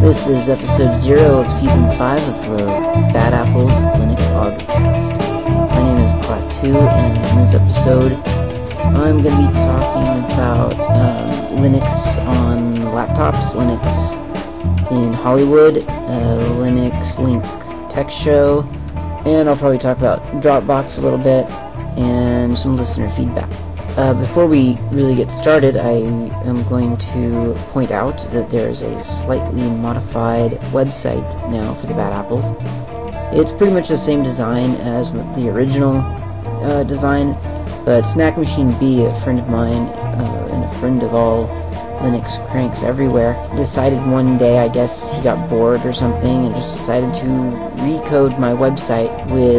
This is episode 0 of season 5 of the Bad Apples Linux Augcast. My name is Klaatu, and in this episode I'm going to be talking about Linux on laptops, Linux in Hollywood, Linux Link Tech Show, and I'll probably talk about Dropbox a little bit, and some listener feedback. Before we really get started, I am going to point out that there's a slightly modified website now for the Bad Apples. It's pretty much the same design as the original design, but Snack Machine B, a friend of mine and a friend of all Linux cranks everywhere, decided one day, I guess he got bored or something, and just decided to recode my website with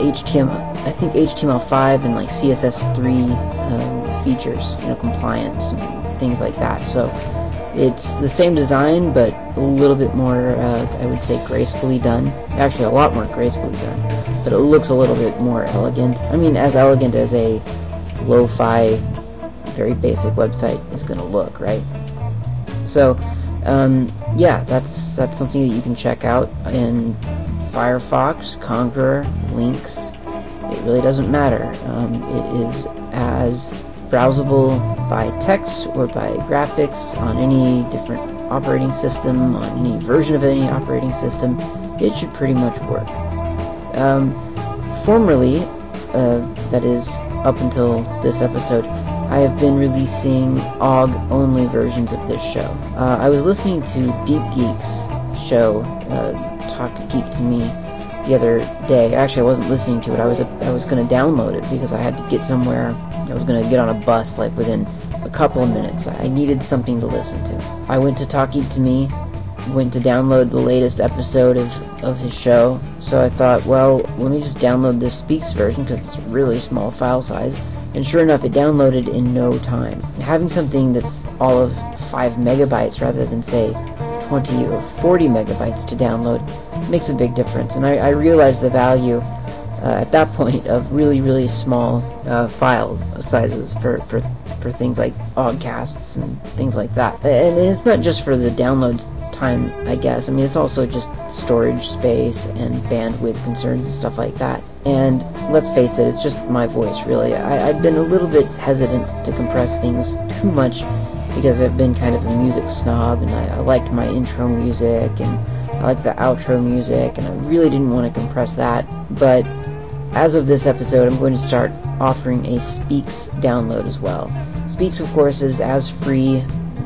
HTML5 and like CSS3 features, compliance and things like that. So it's the same design, but a little bit more, I would say, gracefully done. Actually, a lot more gracefully done, but it looks a little bit more elegant. I mean, as elegant as a lo-fi, very basic website is going to look, right? So, yeah, that's something that you can check out in Firefox, Conqueror, Lynx. It really doesn't matter. It is as browsable by text or by graphics on any different operating system, on any version of any operating system. It should pretty much work. Formerly, that is up until this episode, I have been releasing OGG-only versions of this show. I was listening to Deep Geek's show, Talk Geek to Me, the other day. Actually, I wasn't listening to it. I was going to download it because I had to get somewhere. I was going to get on a bus like within a couple of minutes. I needed something to listen to. I went to Talk Geek to Me, went to download the latest episode of his show. So I thought, well, let me just download this Speaks version because it's a really small file size. And sure enough, it downloaded in no time. Having something that's all of 5 megabytes rather than, say, 20 or 40 megabytes to download makes a big difference. And I realized the value at that point of really, really small file sizes for things like Augcasts and things like that. And it's not just for the download time, I guess. I mean, it's also just storage space and bandwidth concerns and stuff like that. And let's face it, it's just my voice, really. I've been a little bit hesitant to compress things too much because I've been kind of a music snob, and I liked my intro music, and I liked the outro music, and I really didn't want to compress that. But as of this episode, I'm going to start offering a Speaks download as well. Speaks, of course, is as free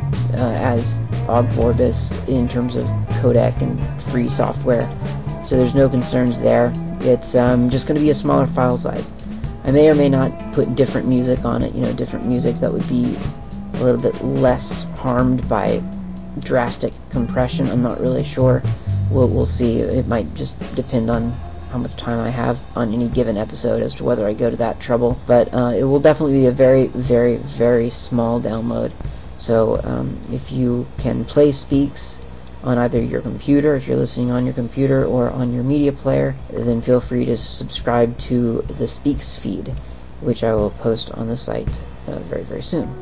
as Ogg Vorbis in terms of codec and free software, so there's no concerns there. It's just going to be a smaller file size. I may or may not put different music on it, different music that would be a little bit less harmed by drastic compression. I'm not really sure. We'll see. It might just depend on how much time I have on any given episode as to whether I go to that trouble. But it will definitely be a very, very, very small download. So if you can play Speaks on either your computer, if you're listening on your computer, or on your media player, then feel free to subscribe to the Speaks feed, which I will post on the site very, very soon.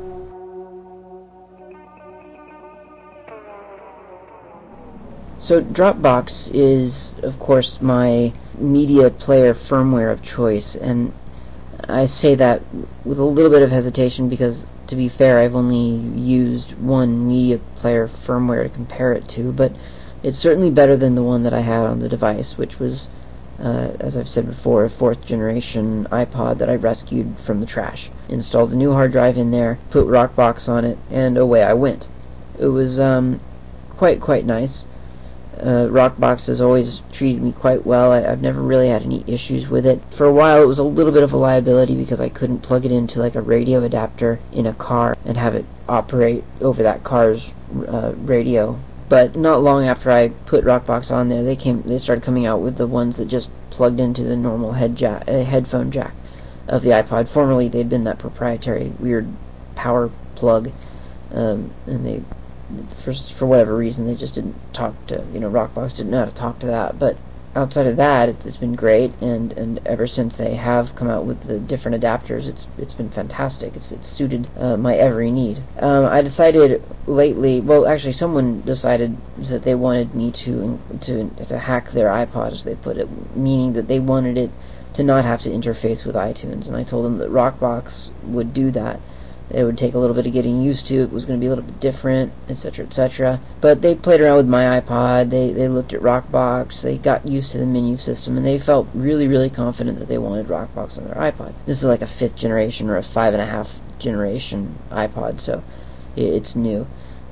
So Dropbox is, of course, my media player firmware of choice, and I say that with a little bit of hesitation because, to be fair, I've only used one media player firmware to compare it to, but it's certainly better than the one that I had on the device, which was, as I've said before, a 4th generation iPod that I rescued from the trash. Installed a new hard drive in there, put Rockbox on it, and away I went. It was quite nice. Rockbox has always treated me quite well. I've never really had any issues with it. For a while, it was a little bit of a liability because I couldn't plug it into like a radio adapter in a car and have it operate over that car's radio. But not long after I put Rockbox on there, they started coming out with the ones that just plugged into the normal headphone jack of the iPod. Formerly, they'd been that proprietary weird power plug, and they, for whatever reason, they just didn't talk to, Rockbox didn't know how to talk to that. But outside of that, it's been great, and ever since they have come out with the different adapters, it's been fantastic. It's suited my every need. I decided lately, well, actually, someone decided that they wanted me to hack their iPod, as they put it, meaning that they wanted it to not have to interface with iTunes, and I told them that Rockbox would do that. It would take a little bit of getting used to. It was going to be a little bit different, etc., etc. But they played around with my iPod. They looked at Rockbox. They got used to the menu system, and they felt really, really confident that they wanted Rockbox on their iPod. This is like a 5th generation or a 5.5 generation iPod, so it's new.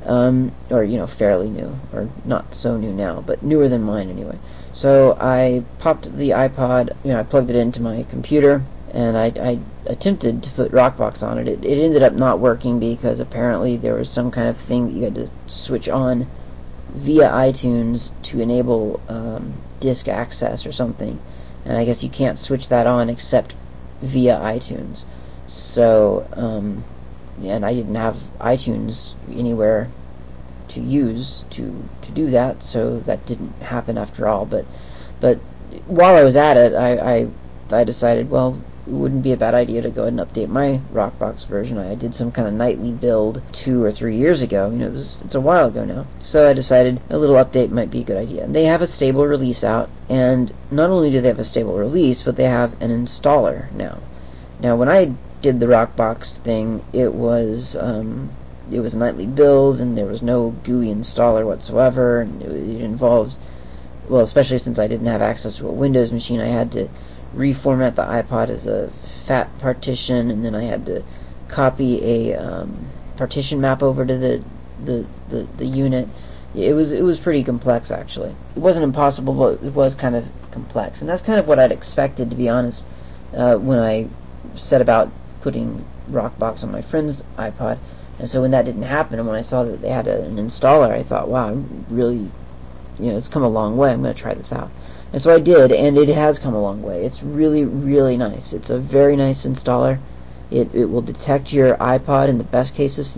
Or, fairly new. Or not so new now, but newer than mine anyway. So I popped the iPod, I plugged it into my computer, and I attempted to put Rockbox on it. It ended up not working because apparently there was some kind of thing that you had to switch on via iTunes to enable disk access or something. And I guess you can't switch that on except via iTunes. So, and I didn't have iTunes anywhere to use to do that, so that didn't happen after all. But while I was at it, I decided, well, it wouldn't be a bad idea to go ahead and update my Rockbox version. I did some kind of nightly build 2 or 3 years ago. It's a while ago now. So I decided a little update might be a good idea. And they have a stable release out, and not only do they have a stable release, but they have an installer now. Now, when I did the Rockbox thing, it was a nightly build, and there was no GUI installer whatsoever, and it involved, well, especially since I didn't have access to a Windows machine, I had to reformat the iPod as a FAT partition, and then I had to copy a partition map over to the unit. It was pretty complex, actually. It wasn't impossible, but it was kind of complex, and that's kind of what I'd expected, to be honest, when I set about putting Rockbox on my friend's iPod. And so when that didn't happen, and when I saw that they had an installer, I thought, wow, I'm really, it's come a long way. I'm going to try this out. And so I did, and it has come a long way. It's really, really nice. It's a very nice installer. It will detect your iPod in the best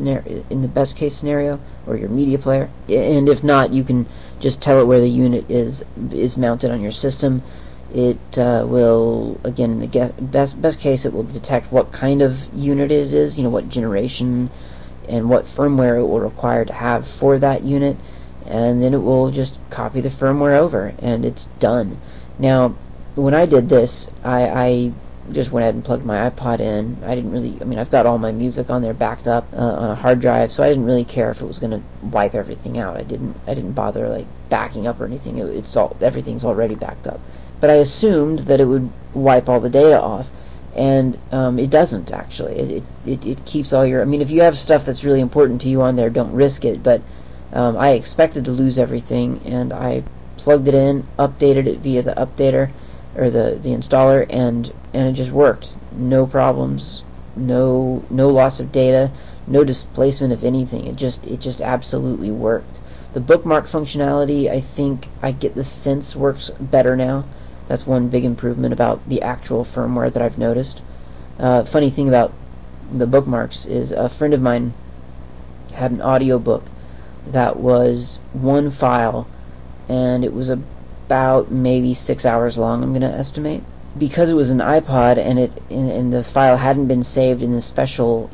case scenario, or your media player. And if not, you can just tell it where the unit is mounted on your system. It will, again, in the best case, it will detect what kind of unit it is, what generation and what firmware it will require to have for that unit, and then it will just copy the firmware over, and it's done. Now, when I did this, I just went ahead and plugged my iPod in. I've got all my music on there backed up on a hard drive, so I didn't really care if it was going to wipe everything out. I didn't bother like backing up or anything. Everything's already backed up. But I assumed that it would wipe all the data off, and it doesn't, actually. It keeps all your... if you have stuff that's really important to you on there, don't risk it, but I expected to lose everything, and I plugged it in, updated it via the updater, or the installer, and it just worked. No problems, no loss of data, no displacement of anything. It just absolutely worked. The bookmark functionality, I think I get the sense, works better now. That's one big improvement about the actual firmware that I've noticed. Funny thing about the bookmarks is a friend of mine had an audiobook that was one file, and it was about maybe 6 hours long, I'm going to estimate. Because it was an iPod, and the file hadn't been saved in the special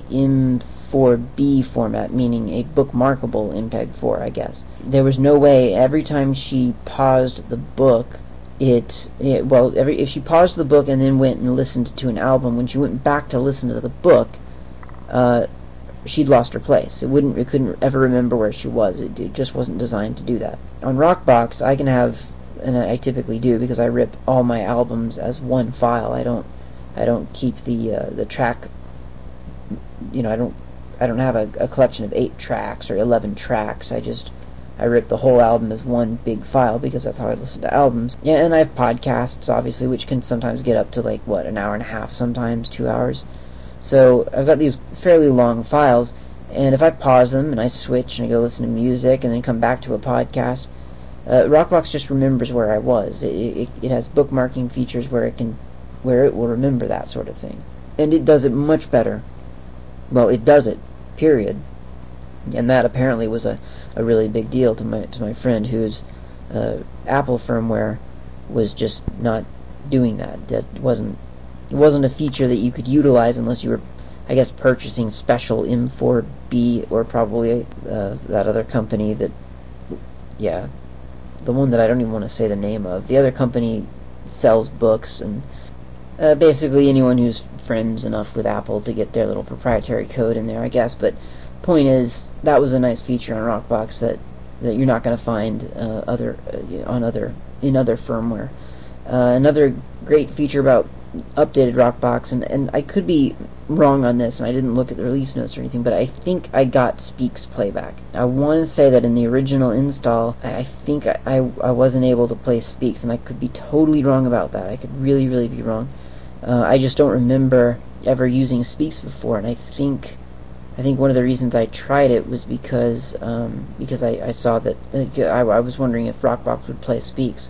M4B format, meaning a bookmarkable MPEG-4, I guess. There was no way. Every time she paused the book, if she paused the book and then went and listened to an album, when she went back to listen to the book, she'd lost her place. It couldn't ever remember where she was. It just wasn't designed to do that. On Rockbox, I can have, and I typically do, because I rip all my albums as one file. I don't keep the track. I don't have a collection of 8 tracks or 11 tracks. I rip the whole album as one big file, because that's how I listen to albums. Yeah, and I have podcasts, obviously, which can sometimes get up to an hour and a half, sometimes 2 hours. So I've got these fairly long files, and if I pause them and I switch and I go listen to music and then come back to a podcast, Rockbox just remembers where I was. It has bookmarking features where it will remember that sort of thing, and it does it much better. Well, it does it, period. And that apparently was a really big deal to my friend, whose Apple firmware was just not doing that. It wasn't a feature that you could utilize unless you were, I guess, purchasing special M4B, or probably that other company that, yeah, the one that I don't even want to say the name of. The other company sells books, and basically anyone who's friends enough with Apple to get their little proprietary code in there, I guess. But point is, that was a nice feature on Rockbox that you're not going to find in other firmware. Another great feature about updated Rockbox, and I could be wrong on this, and I didn't look at the release notes or anything, but I think I got Speaks playback. I want to say that in the original install, I think I wasn't able to play Speaks, and I could be totally wrong about that. I could really, really be wrong. I just don't remember ever using Speaks before, and I think one of the reasons I tried it was because I saw that I was wondering if Rockbox would play Speaks.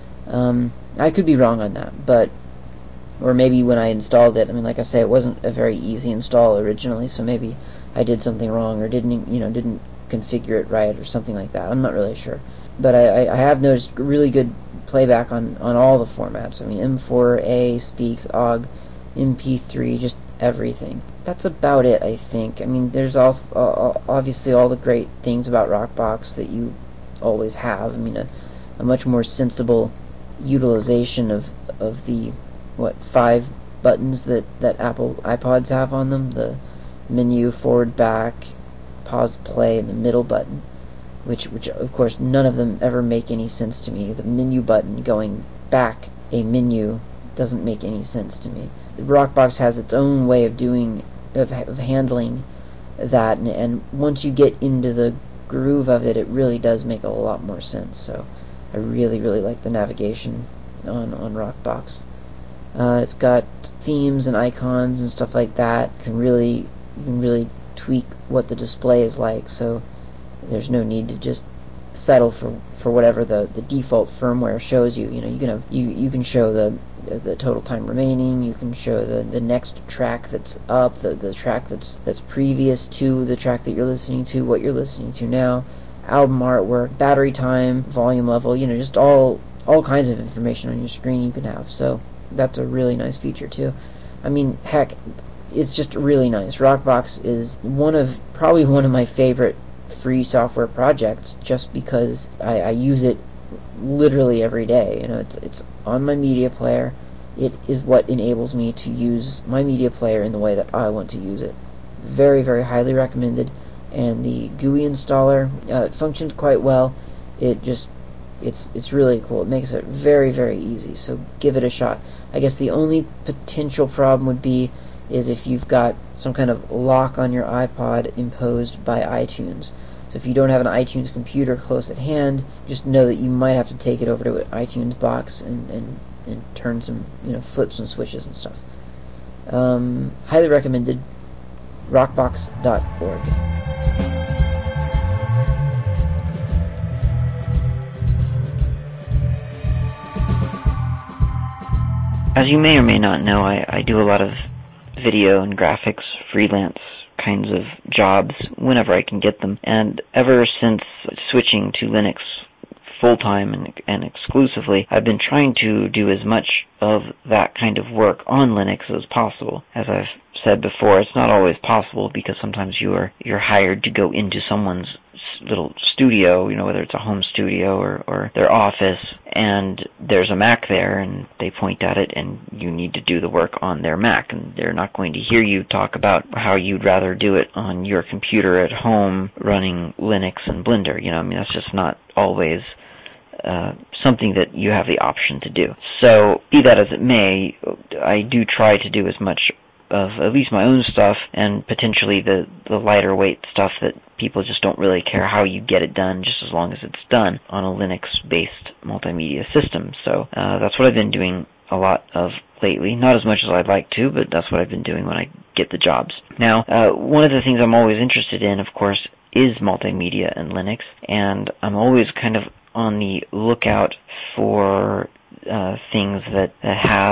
I could be wrong on that, or maybe when I installed it, I mean, like I say, it wasn't a very easy install originally, so maybe I did something wrong or didn't configure it right or something like that. I'm not really sure. But I have noticed really good playback on all the formats. I mean, M4A, Speaks, OGG, MP3, just everything. That's about it, I think. I mean, there's obviously all the great things about Rockbox that you always have. I mean, a much more sensible utilization of the 5 buttons that Apple iPods have on them: the menu, forward, back, pause, play, and the middle button, which of course none of them ever make any sense to me. The menu button going back a menu doesn't make any sense to me. The Rockbox has its own way of handling that, and once you get into the groove of it, it really does make a lot more sense. So I really, really like the navigation on Rockbox. It's got themes and icons and stuff like that. You can really tweak what the display is like, so there's no need to just settle for whatever the default firmware shows you. You can show the total time remaining. You can show the next track that's up, the track that's previous to the track that you're listening to, what you're listening to now, album artwork, battery time, volume level. Just all kinds of information on your screen you can have. So that's a really nice feature too. I mean, heck, it's just really nice. Rockbox is probably one of my favorite free software projects, just because I use it literally every day. It's on my media player. It is what enables me to use my media player in the way that I want to use it. Very, very highly recommended. And the GUI installer, it functions quite well. It's really cool. It makes it very, very easy, so give it a shot. I guess the only potential problem would be is if you've got some kind of lock on your iPod imposed by iTunes. So if you don't have an iTunes computer close at hand, just know that you might have to take it over to an iTunes box and turn some, flip some switches and stuff. Highly recommended. Rockbox.org. As you may or may not know, I do a lot of video and graphics freelance kinds of jobs whenever I can get them. And ever since switching to Linux full-time and exclusively, I've been trying to do as much of that kind of work on Linux as possible. As I've said before, it's not always possible because sometimes you're hired to go into someone's little studio, whether it's a home studio or their office, and there's a Mac there, and they point at it, and you need to do the work on their Mac, and they're not going to hear you talk about how you'd rather do it on your computer at home running Linux and Blender. That's just not always something that you have the option to do. So, be that as it may, I do try to do as much of at least my own stuff, and potentially the lighter weight stuff that people just don't really care how you get it done, just as long as it's done on a Linux-based multimedia system. So that's what I've been doing a lot of lately. Not as much as I'd like to, but that's what I've been doing when I get the jobs. Now, one of the things I'm always interested in, of course, is multimedia and Linux, and I'm always kind of on the lookout for things that have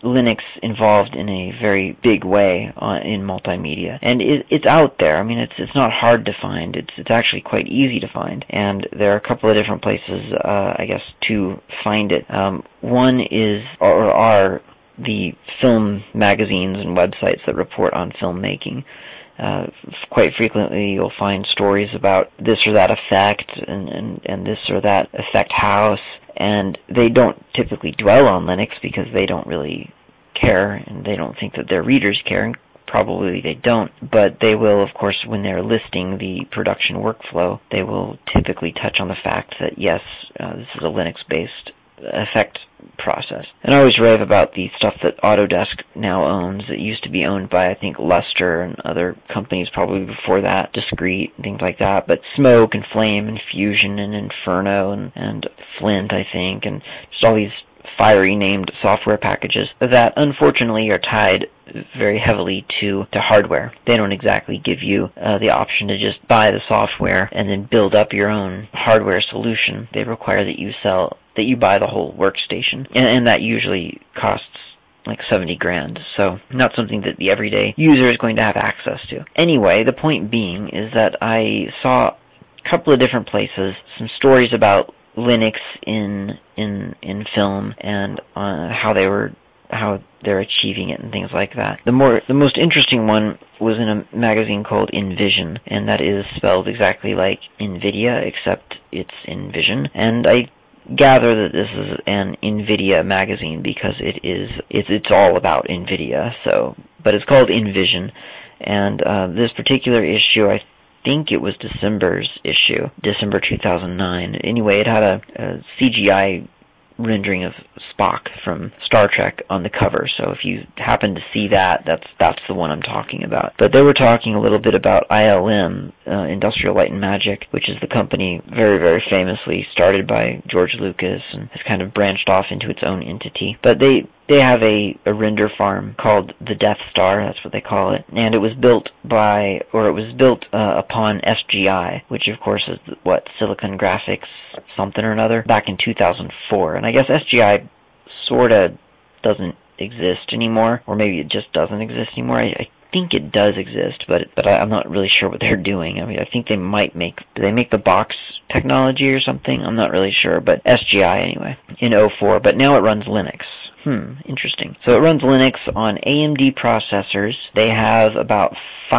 Linux involved in a very big way in multimedia, and it's out there. I mean, it's not hard to find. It's actually quite easy to find, and there are a couple of different places, I guess, to find it. One is or are the film magazines and websites that report on filmmaking. Quite frequently you'll find stories about this or that effect and this or that effect house, and they don't typically dwell on Linux because they don't really care and they don't think that their readers care, and probably they don't, but they will, of course, when they're listing the production workflow, they will typically touch on the fact that yes, this is a Linux-based effect process. And I always rave about the stuff that Autodesk now owns. It used to be owned by, I think, Lustre and other companies probably before that, Discrete, things like that, but Smoke and Flame and Fusion and Inferno and Flint, I think, and just all these fiery named software packages that unfortunately are tied very heavily to hardware. They don't exactly give you the option to just buy the software and then build up your own hardware solution. They require that you buy the whole workstation, and that usually costs like $70,000, so not something that the everyday user is going to have access to. Anyway, the point being is that I saw a couple of different places some stories about Linux in film and how they're achieving it and things like that. The most interesting one was in a magazine called InVision, and that is spelled exactly like NVIDIA, except it's InVision. And I gather that this is an NVIDIA magazine because it's all about NVIDIA. But it's called InVision, and this particular issue, I think it was December's issue, December 2009. Anyway, it had a CGI rendering of Spock from Star Trek on the cover, so if you happen to see that, that's the one I'm talking about. But they were talking a little bit about ILM, Industrial Light and Magic, which is the company very, very famously started by George Lucas and has kind of branched off into its own entity. But they have a render farm called the Death Star, that's what they call it, and it was built upon SGI, which of course is Silicon Graphics something or another, back in 2004. And I guess SGI sorta doesn't exist anymore, or maybe it just doesn't exist anymore. I think it does exist, but I'm not really sure what they're doing. I mean, I think they might make the box technology or something? I'm not really sure, but SGI anyway, in 2004, but now it runs Linux. Interesting. So it runs Linux on AMD processors. They have about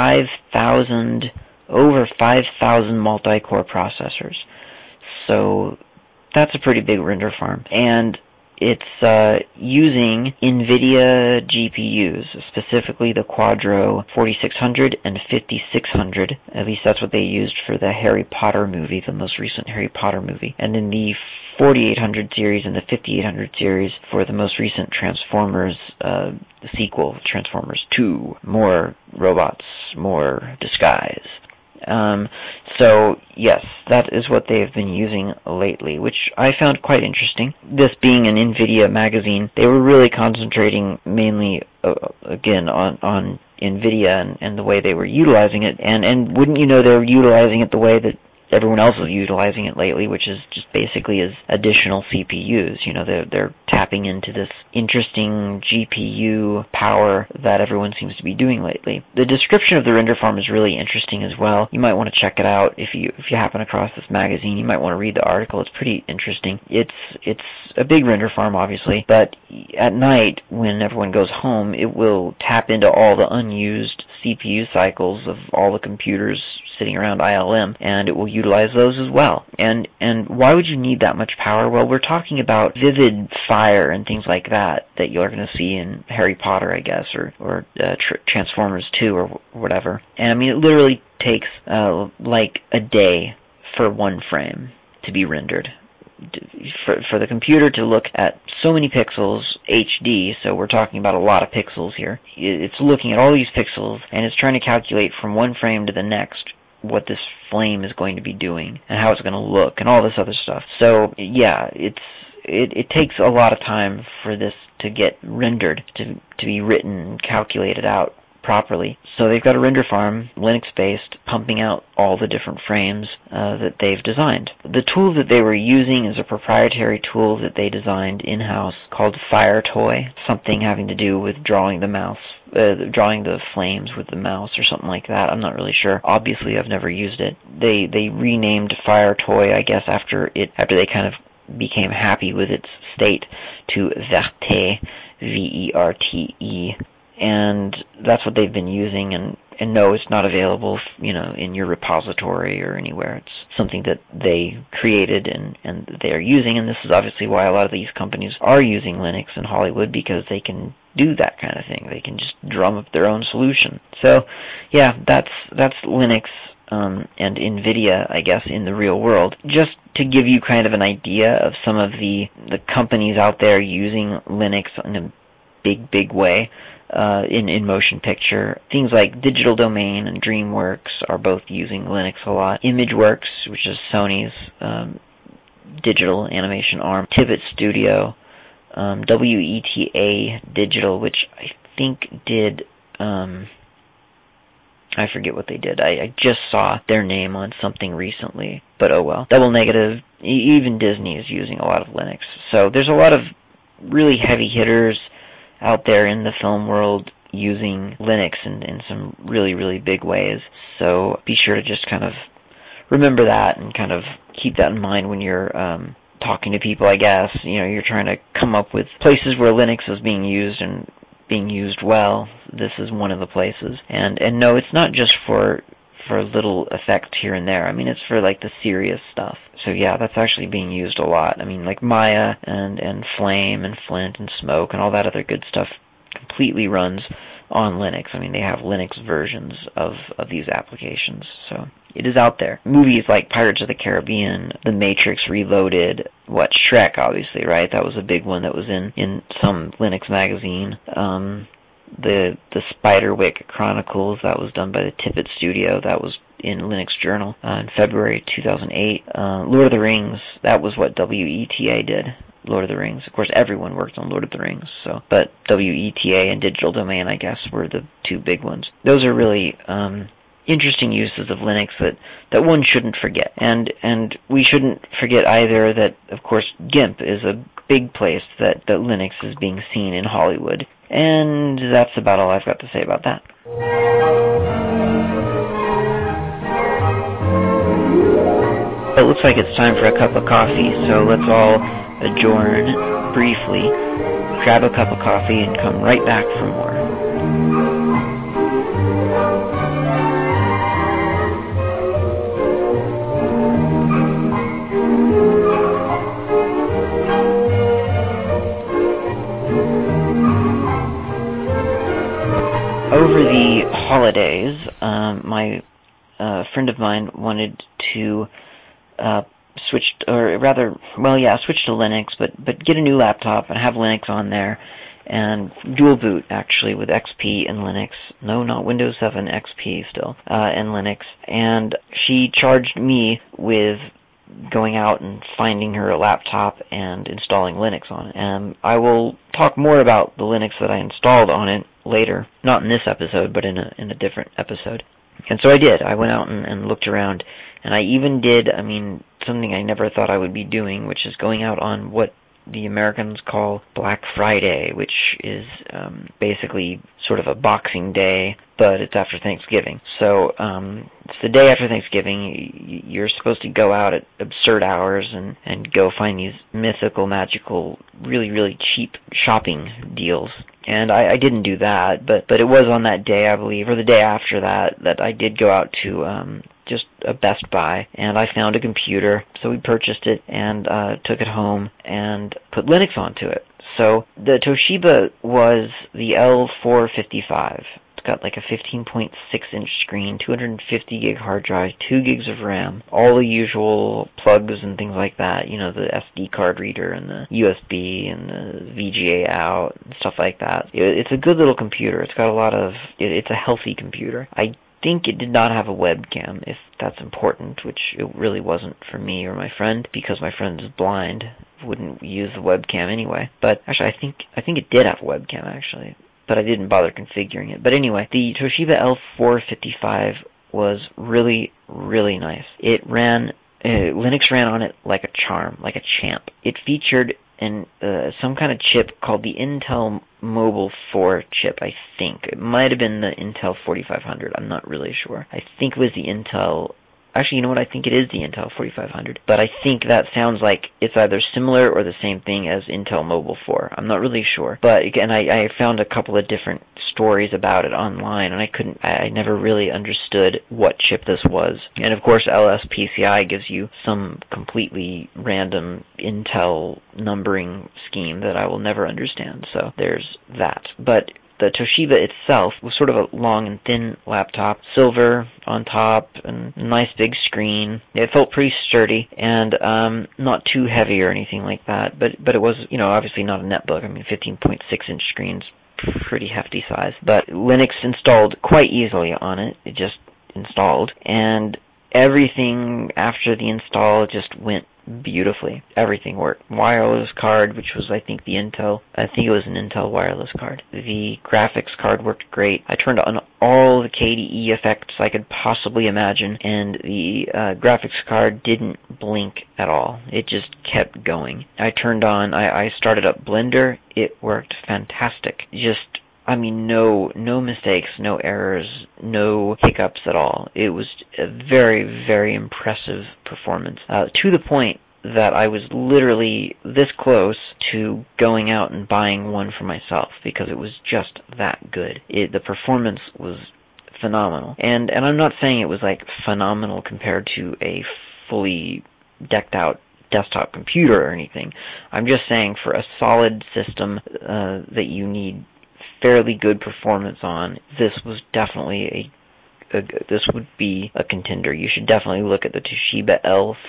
over 5,000 multi-core processors. So that's a pretty big render farm. And it's using NVIDIA GPUs, specifically the Quadro 4600 and 5600. At least that's what they used for the Harry Potter movie, the most recent Harry Potter movie. And then the 4800 series and the 5800 series for the most recent Transformers sequel, Transformers 2. More robots, more disguise. So, yes, that is what they have been using lately, which I found quite interesting. This being an NVIDIA magazine, they were really concentrating mainly, again, on NVIDIA and the way they were utilizing it. And wouldn't you know, they're utilizing it the way that everyone else is utilizing it lately, which is just basically as additional CPUs. You know, they're tapping into this interesting GPU power that everyone seems to be doing lately. The description of the render farm is really interesting as well. You might want to check it out if you happen across this magazine. You might want to read the article. It's pretty interesting. It's a big render farm, obviously, but at night when everyone goes home, it will tap into all the unused CPU cycles of all the computers sitting around ILM, and it will utilize those as well. And why would you need that much power? Well, we're talking about vivid fire and things like that you're going to see in Harry Potter, I guess, or Transformers 2 or whatever. And I mean, it literally takes like a day for one frame to be rendered. For the computer to look at so many pixels HD, so we're talking about a lot of pixels here. It's looking at all these pixels, and it's trying to calculate from one frame to the next what this flame is going to be doing and how it's going to look and all this other stuff. So yeah, it takes a lot of time for this to get rendered, to be written and calculated out properly. So they've got a render farm, Linux-based, pumping out all the different frames that they've designed. The tool that they were using is a proprietary tool that they designed in-house called FireToy, something having to do with drawing the flames with the mouse or something like that. I'm not really sure. Obviously, I've never used it. They renamed FireToy, I guess, after they kind of became happy with its state, to Verte, Verte, and that's what they've been using. And no, it's not available, in your repository or anywhere. It's something that they created and they are using, and this is obviously why a lot of these companies are using Linux in Hollywood, because they can do that kind of thing. They can just drum up their own solution. So, yeah, that's Linux and NVIDIA, I guess, in the real world. Just to give you kind of an idea of some of the companies out there using Linux in a big way, in motion picture. Things like Digital Domain and DreamWorks are both using Linux a lot. ImageWorks, which is Sony's digital animation arm. Tibbet Studio. WETA Digital, which I think did... I forget what they did. I just saw their name on something recently, but oh well. Double Negative, even Disney is using a lot of Linux. So there's a lot of really heavy hitters out there in the film world using Linux in some really big ways. So be sure to just kind of remember that and kind of keep that in mind when you're talking to people, I guess. You're trying to come up with places where Linux is being used and being used well. This is one of the places. And no, it's not just for little effects here and there. I mean, it's for like the serious stuff. So yeah, that's actually being used a lot. I mean, like Maya and Flame and Flint and Smoke and all that other good stuff completely runs on Linux. I mean, they have Linux versions of these applications. So it is out there. Movies like Pirates of the Caribbean, The Matrix Reloaded, Shrek, obviously, right? That was a big one that was in some Linux magazine. The Spiderwick Chronicles, that was done by the Tippett Studio. That was in Linux Journal in February 2008. Lord of the Rings, that was what WETA did. Lord of the Rings. Of course, everyone worked on Lord of the Rings, but WETA and Digital Domain, I guess, were the two big ones. Those are really interesting uses of Linux that one shouldn't forget. And we shouldn't forget either that, of course, GIMP is a big place that Linux is being seen in Hollywood. And that's about all I've got to say about that. It looks like it's time for a cup of coffee, so let's all adjourn briefly, grab a cup of coffee, and come right back for more. Over the holidays, my friend of mine wanted to switch to Linux, but get a new laptop and have Linux on there, and dual boot actually with XP and Linux. No, not Windows 7, XP still, and Linux. And she charged me with going out and finding her a laptop and installing Linux on it. And I will talk more about the Linux that I installed on it later, not in this episode, but in a different episode. And so I did. I went out and looked around, and I even did, something I never thought I would be doing, which is going out on what the Americans call Black Friday, which is basically sort of a Boxing Day, but it's after Thanksgiving. So it's the day after Thanksgiving. You're supposed to go out at absurd hours and go find these mythical, magical, really cheap shopping deals. And I didn't do that, but it was on that day, I believe, or the day after that I did go out to just a Best Buy, and I found a computer. So we purchased it and took it home and put Linux onto it. So the Toshiba was the L455. It's got like a 15.6-inch screen, 250 gig hard drive, 2 gigs of RAM, all the usual plugs and things like that, the SD card reader and the USB and the VGA out and stuff like that. It's a good little computer. It's got it's a healthy computer. I think it did not have a webcam, if that's important, which it really wasn't for me or my friend, because my friend is blind, wouldn't use the webcam anyway. But actually, I think it did have a webcam, actually. but I didn't bother configuring it. But anyway, the Toshiba L455 was really, really nice. It ran, Linux ran on it like a charm, like a champ. It featured some kind of chip called the Intel Mobile 4 chip, I think. It might have been the Intel 4500, I'm not really sure. I think it was the Intel... Actually, you know what? I think it is the Intel 4500. But I think that sounds like it's either similar or the same thing as Intel Mobile 4. I'm not really sure. But again, I found a couple of different stories about it online, and I never really understood what chip this was. And of course, LSPCI gives you some completely random Intel numbering scheme that I will never understand. So there's that. But the Toshiba itself was sort of a long and thin laptop, silver on top, and a nice big screen. It felt pretty sturdy and not too heavy or anything like that, but it was, obviously not a netbook. I mean, 15.6-inch screens, pretty hefty size. But Linux installed quite easily on it. It just installed, and everything after the install just went beautifully. Everything worked. Wireless card, which was I think it was an Intel wireless card. The graphics card worked great. I turned on all the KDE effects I could possibly imagine, and the graphics card didn't blink at all. It just kept going. I started up Blender. It worked fantastic. No mistakes, no errors, no hiccups at all. It was a very, very impressive performance, to the point that I was literally this close to going out and buying one for myself because it was just that good. The performance was phenomenal. And I'm not saying it was like phenomenal compared to a fully decked out desktop computer or anything. I'm just saying for a solid system that you need fairly good performance on, this was definitely this would be a contender. You should definitely look at the Toshiba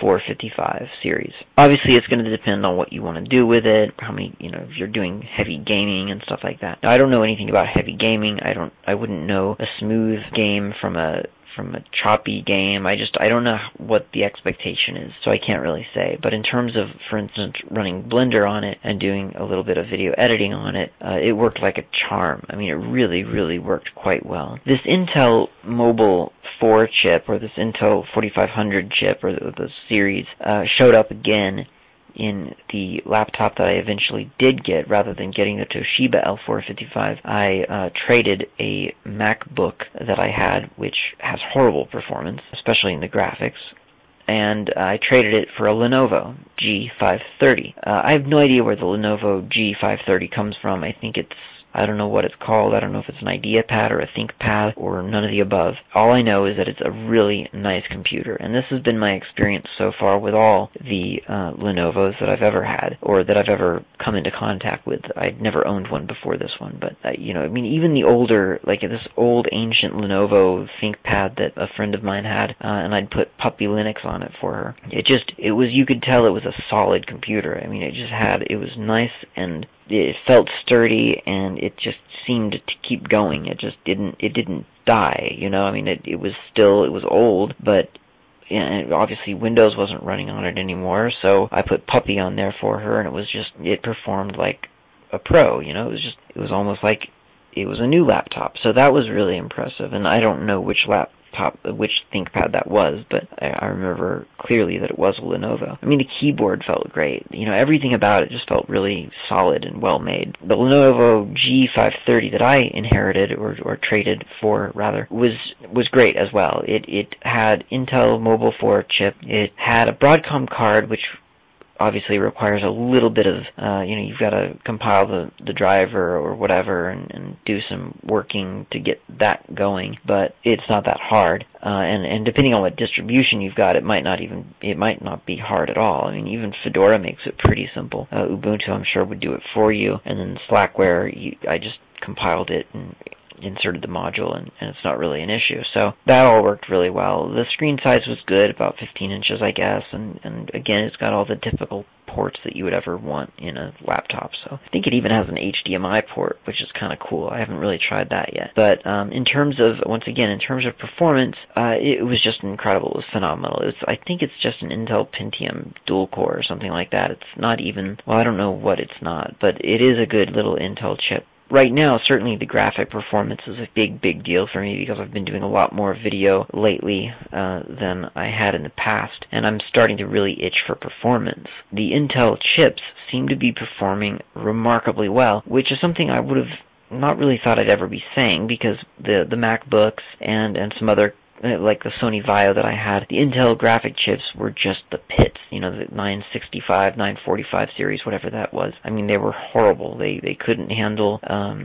L455 series. Obviously, it's going to depend on what you want to do with it, if you're doing heavy gaming and stuff like that. Now, I don't know anything about heavy gaming. I wouldn't know a smooth game from a choppy game. I don't know what the expectation is, so I can't really say. But in terms of, for instance, running Blender on it and doing a little bit of video editing on it, it worked like a charm. I mean, it really, really worked quite well. This Intel Mobile 4 chip, or this Intel 4500 chip, or the series, showed up again in the laptop that I eventually did get. Rather than getting the Toshiba L455, I traded a MacBook that I had, which has horrible performance, especially in the graphics, and I traded it for a Lenovo G530. I have no idea where the Lenovo G530 comes from. I don't know what it's called. I don't know if it's an IdeaPad or a ThinkPad or none of the above. All I know is that it's a really nice computer, and this has been my experience so far with all the Lenovo's that I've ever had, or that I've ever come into contact with. I'd never owned one before this one, but even the older, like this old ancient Lenovo ThinkPad that a friend of mine had, and I'd put Puppy Linux on it for her. You could tell it was a solid computer. I mean, it was nice, and it felt sturdy, and it just seemed to keep going. It didn't die, it was old, but obviously Windows wasn't running on it anymore, so I put Puppy on there for her, and it performed like a pro, it was almost like it was a new laptop. So that was really impressive, and I don't know which ThinkPad that was, but I remember clearly that it was a Lenovo. I mean, the keyboard felt great. Everything about it just felt really solid and well made. The Lenovo G530 that I inherited, or traded for rather, was great as well. It had Intel Mobile 4 chip. It had a Broadcom card, which obviously requires a little bit of, you've got to compile the driver or whatever and do some working to get that going, but it's not that hard. And depending on what distribution you've got, it might not be hard at all. I mean, even Fedora makes it pretty simple. Ubuntu, I'm sure, would do it for you. And then Slackware, I just compiled it and inserted the module, and it's not really an issue. So that all worked really well. The screen size was good, about 15 inches, I guess, and again, it's got all the typical ports that you would ever want in a laptop. So I think it even has an HDMI port, which is kind of cool. I haven't really tried that yet. But in terms of performance, it was just incredible. It was phenomenal. I think it's just an Intel Pentium dual core or something like that. It's not even, I don't know what it's not, but it is a good little Intel chip. right now, certainly the graphic performance is a big deal for me because I've been doing a lot more video lately than I had in the past, and I'm starting to really itch for performance. The Intel chips seem to be performing remarkably well, which is something I would have not really thought I'd ever be saying, because the MacBooks and some other, like the Sony Vaio that I had, the Intel graphic chips were just the pits, the 965, 945 series, whatever that was. I mean, they were horrible. They couldn't handle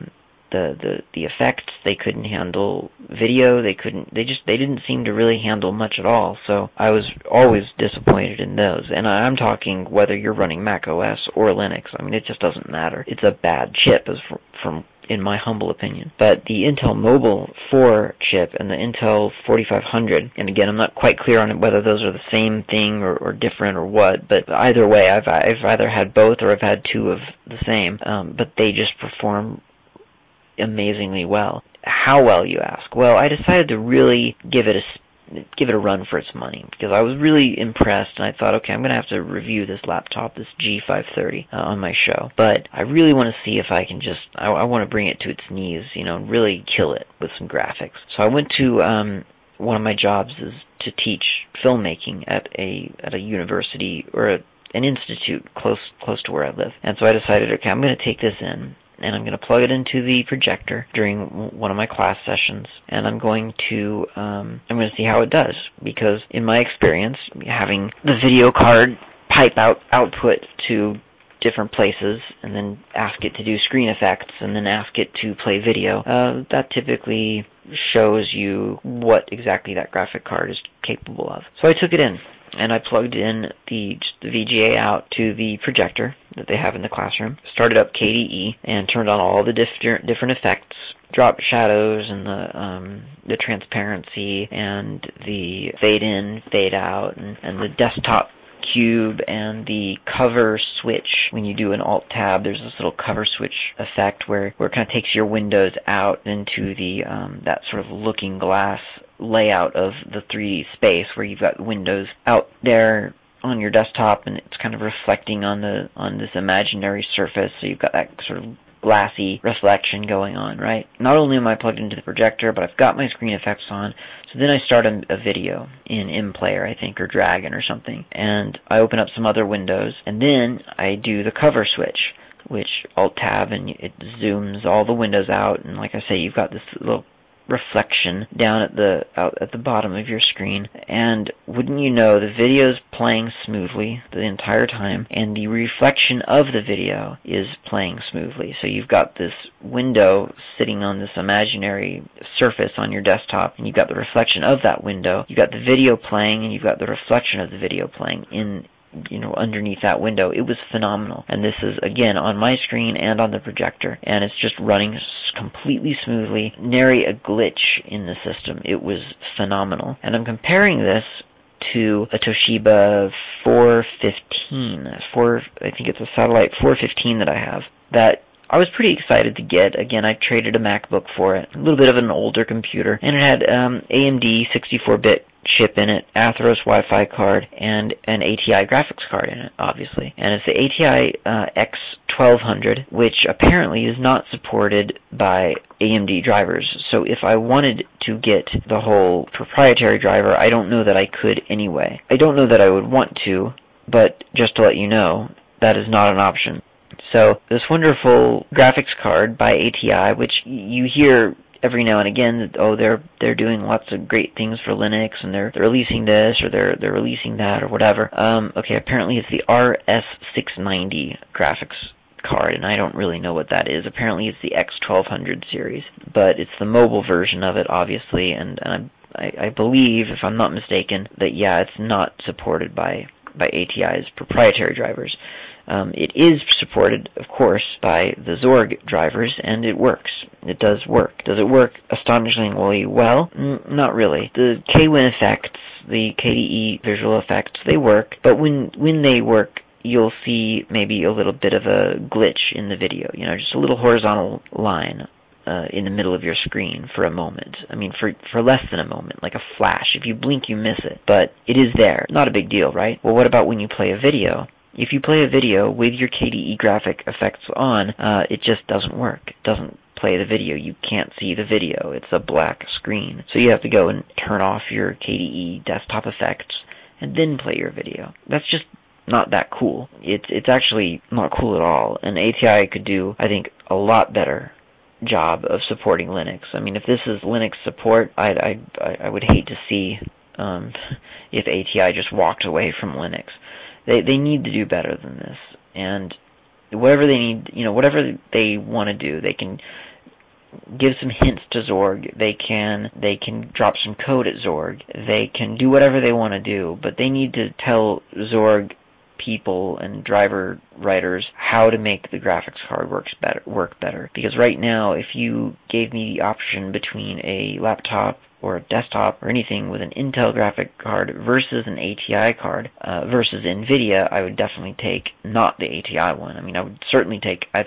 the effects, they couldn't handle video, they didn't seem to really handle much at all, so I was always disappointed in those. And I'm talking whether you're running Mac OS or Linux. I mean, it just doesn't matter. It's a bad chip, from in my humble opinion. But the Intel Mobile 4 chip and the Intel 4500, and again, I'm not quite clear on whether those are the same thing or different or what, but either way, I've either had both or I've had two of the same, but they just perform amazingly well. How well, you ask? Well, I decided to really give it a run for its money, because I was really impressed, and I thought, okay, I'm going to have to review this laptop, this G530, on my show. But I really want to see if I can I want to bring it to its knees, and really kill it with some graphics. So I went to, one of my jobs is to teach filmmaking at a university, or an institute close to where I live. And so I decided, okay, I'm going to take this in, and I'm going to plug it into the projector during one of my class sessions, and I'm going to see how it does, because in my experience, having the video card pipe output to different places, and then ask it to do screen effects, and then ask it to play video, that typically shows you what exactly that graphic card is capable of. So I took it in, and I plugged in the VGA out to the projector that they have in the classroom, started up KDE, and turned on all the different effects, dropped shadows, and the transparency, and the fade in, fade out, and the desktop cube, and the cover switch. When you do an Alt-Tab, there's this little cover switch effect where it kind of takes your windows out into the that sort of looking glass layout of the 3D space, where you've got windows out there on your desktop, and it's kind of reflecting on this imaginary surface, so you've got that sort of glassy reflection going on, right? Not only am I plugged into the projector, but I've got my screen effects on, so then I start a video in InPlayer, I think, or Dragon or something, and I open up some other windows, and then I do the cover switch, which Alt-Tab, and it zooms all the windows out, and like I say, you've got this little reflection down at the bottom of your screen, and wouldn't you know, the video's playing smoothly the entire time, and the reflection of the video is playing smoothly. So you've got this window sitting on this imaginary surface on your desktop, and you've got the reflection of that window, you've got the video playing, and you've got the reflection of the video playing in underneath that window. It was phenomenal. And this is, again, on my screen and on the projector. And it's just running completely smoothly. Nary a glitch in the system. It was phenomenal. And I'm comparing this to a Toshiba 415. I think it's a Satellite 415 that I have. That I was pretty excited to get. Again, I traded a MacBook for it. A little bit of an older computer. And it had AMD 64-bit chip in it, Atheros Wi-Fi card, and an ATI graphics card in it, obviously. And it's the ATI X1200, which apparently is not supported by AMD drivers. So if I wanted to get the whole proprietary driver, I don't know that I could anyway. I don't know that I would want to, but just to let you know, that is not an option. So this wonderful graphics card by ATI, which you hear every now and again that, they're doing lots of great things for Linux, and they're releasing this, or they're releasing that, or whatever. Okay, apparently it's the RS690 graphics card, and I don't really know what that is. Apparently it's the X1200 series, but it's the mobile version of it, obviously, and I believe, if I'm not mistaken, that it's not supported by ATI's proprietary drivers. It is supported, of course, by the Zorg drivers, and it works. It does work. Does it work astonishingly well? Not really. The KWin effects, the KDE visual effects, they work, but when they work, you'll see maybe a little bit of a glitch in the video, just a little horizontal line in the middle of your screen for a moment. I mean, for less than a moment, like a flash. If you blink, you miss it, but it is there. Not a big deal, right? Well, what about when you play a video? If you play a video with your KDE graphic effects on, it just doesn't work. It doesn't play the video. You can't see the video. It's a black screen. So you have to go and turn off your KDE desktop effects and then play your video. That's just not that cool. It's actually not cool at all. And ATI could do, I think, a lot better job of supporting Linux. I mean, if this is Linux support, I would hate to see if ATI just walked away from Linux. They need to do better than this. And whatever they need, whatever they want to do, they can give some hints to Zorg. They can drop some code at Zorg. They can do whatever they want to do, but they need to tell Zorg people and driver writers how to make the graphics card work better. Because right now, if you gave me the option between a laptop or a desktop or anything with an Intel graphic card versus an ATI card versus NVIDIA, I would definitely take not the ATI one. I mean, I would certainly take the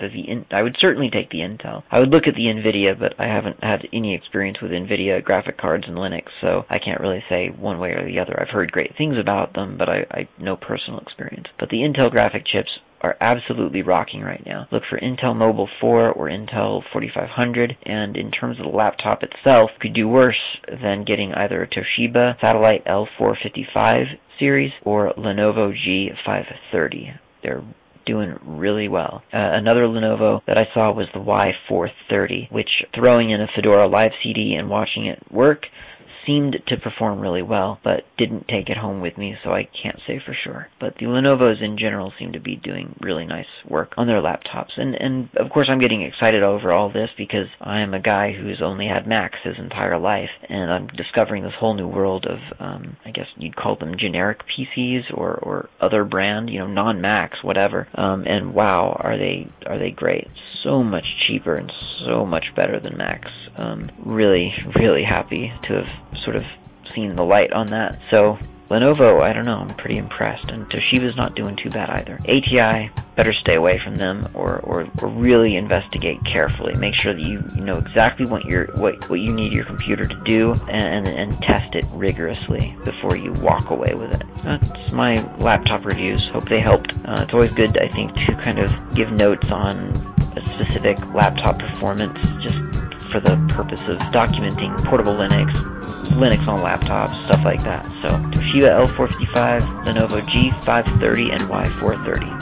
Intel. I would look at the NVIDIA, but I haven't had any experience with NVIDIA graphic cards in Linux, so I can't really say one way or the other. I've heard great things about them, but I no personal experience. But the Intel graphic chips are absolutely rocking right now. Look for Intel Mobile 4 or Intel 4500, and in terms of the laptop itself, could do worse than getting either a Toshiba Satellite L455 series or Lenovo G530. They're doing really well. Another Lenovo that I saw was the Y430, which, throwing in a Fedora Live CD and watching it work, seemed to perform really well, but didn't take it home with me, so I can't say for sure. But the Lenovo's in general seem to be doing really nice work on their laptops. And of course I'm getting excited over all this because I am a guy who's only had Macs his entire life, and I'm discovering this whole new world of, I guess you'd call them generic PCs or other brand, non-Macs, whatever. And wow, are they great. So much cheaper and so much better than Macs. Really, really happy to have sort of seen the light on that. So Lenovo, I don't know, I'm pretty impressed. And Toshiba's not doing too bad either. ATI, better stay away from them or really investigate carefully. Make sure that you know exactly what you need your computer to do and test it rigorously before you walk away with it. That's my laptop reviews. Hope they helped. It's always good, I think, to kind of give notes on a specific laptop performance just for the purpose of documenting portable Linux on laptops, stuff like that. So Toshiba L455, Lenovo G530, and Y430.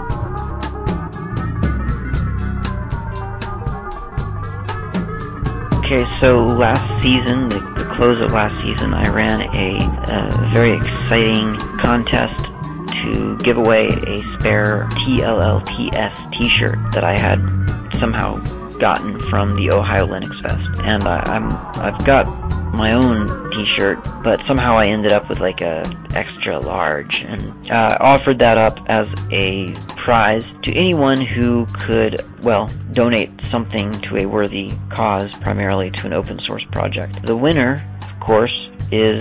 Okay, so last season, the close of last season, I ran a very exciting contest to give away a spare TLLTS t-shirt that I had somehow gotten from the Ohio Linux Fest. And I've got my own t-shirt, but somehow I ended up with like a extra large, and offered that up as a prize to anyone who could, donate something to a worthy cause, primarily to an open source project. The winner, of course, is,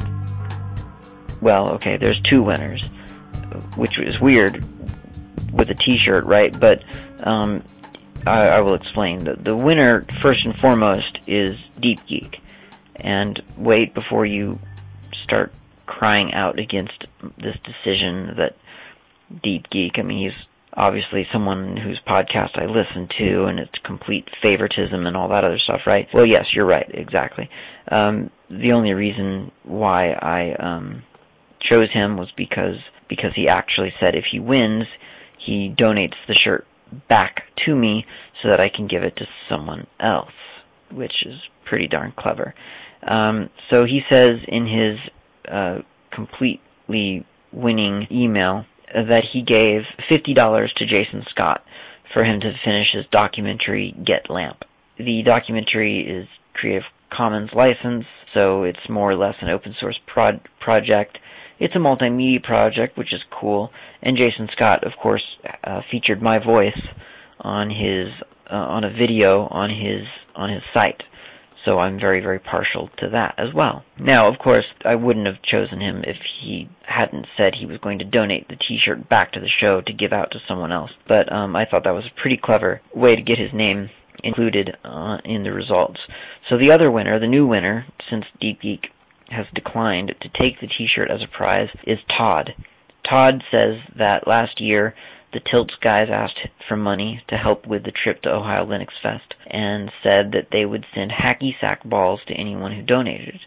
there's two winners, which is weird with a t-shirt, right? But I will explain. The winner, first and foremost, is Deep Geek. And wait before you start crying out against this decision that Deep Geek, he's obviously someone whose podcast I listen to, and it's complete favoritism and all that other stuff, right? Well, yes, you're right, exactly. The only reason why I chose him was because he actually said if he wins, he donates the shirt back to me so that I can give it to someone else, which is pretty darn clever. So he says in his completely winning email that he gave $50 to Jason Scott for him to finish his documentary Get Lamp. The documentary is Creative Commons license, so it's more or less an open source project. It's a multimedia project, which is cool. And Jason Scott, of course, featured my voice on a video on his site. So I'm very, very partial to that as well. Now, of course, I wouldn't have chosen him if he hadn't said he was going to donate the t-shirt back to the show to give out to someone else. But I thought that was a pretty clever way to get his name included in the results. So the other winner, the new winner, since Deep Geek has declined to take the t-shirt as a prize, is Todd. Todd says that last year the Tilts guys asked for money to help with the trip to Ohio Linux Fest and said that they would send hacky sack balls to anyone who donated.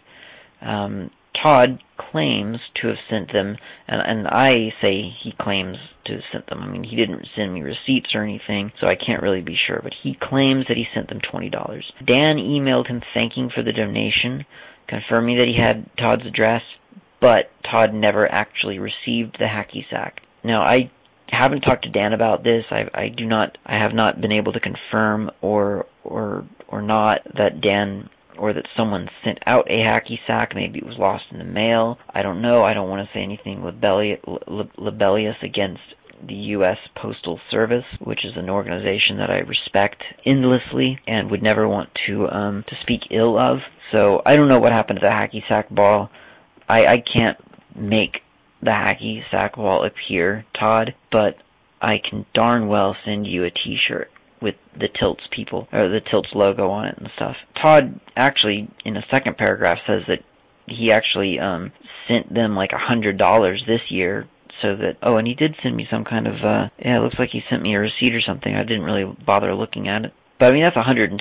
Todd claims to have sent them, and I say he claims to have sent them. I mean, he didn't send me receipts or anything, so I can't really be sure, but he claims that he sent them $20. Dan emailed him thanking for the donation, confirming that he had Todd's address, but Todd never actually received the hacky sack. Now, I haven't talked to Dan about this. I have not been able to confirm or not that Dan or that someone sent out a hacky sack. Maybe it was lost in the mail. I don't know. I don't want to say anything libellous against the U.S. Postal Service, which is an organization that I respect endlessly and would never want to speak ill of. So I don't know what happened to the hacky sack ball. I can't make the hacky sack ball appear, Todd, but I can darn well send you a t-shirt with the Tilts people, or the Tilts logo on it and stuff. Todd actually, in a second paragraph, says that he actually sent them like $100 this year, so that, and he did send me some kind of, it looks like he sent me a receipt or something. I didn't really bother looking at it. But I mean, that's $120,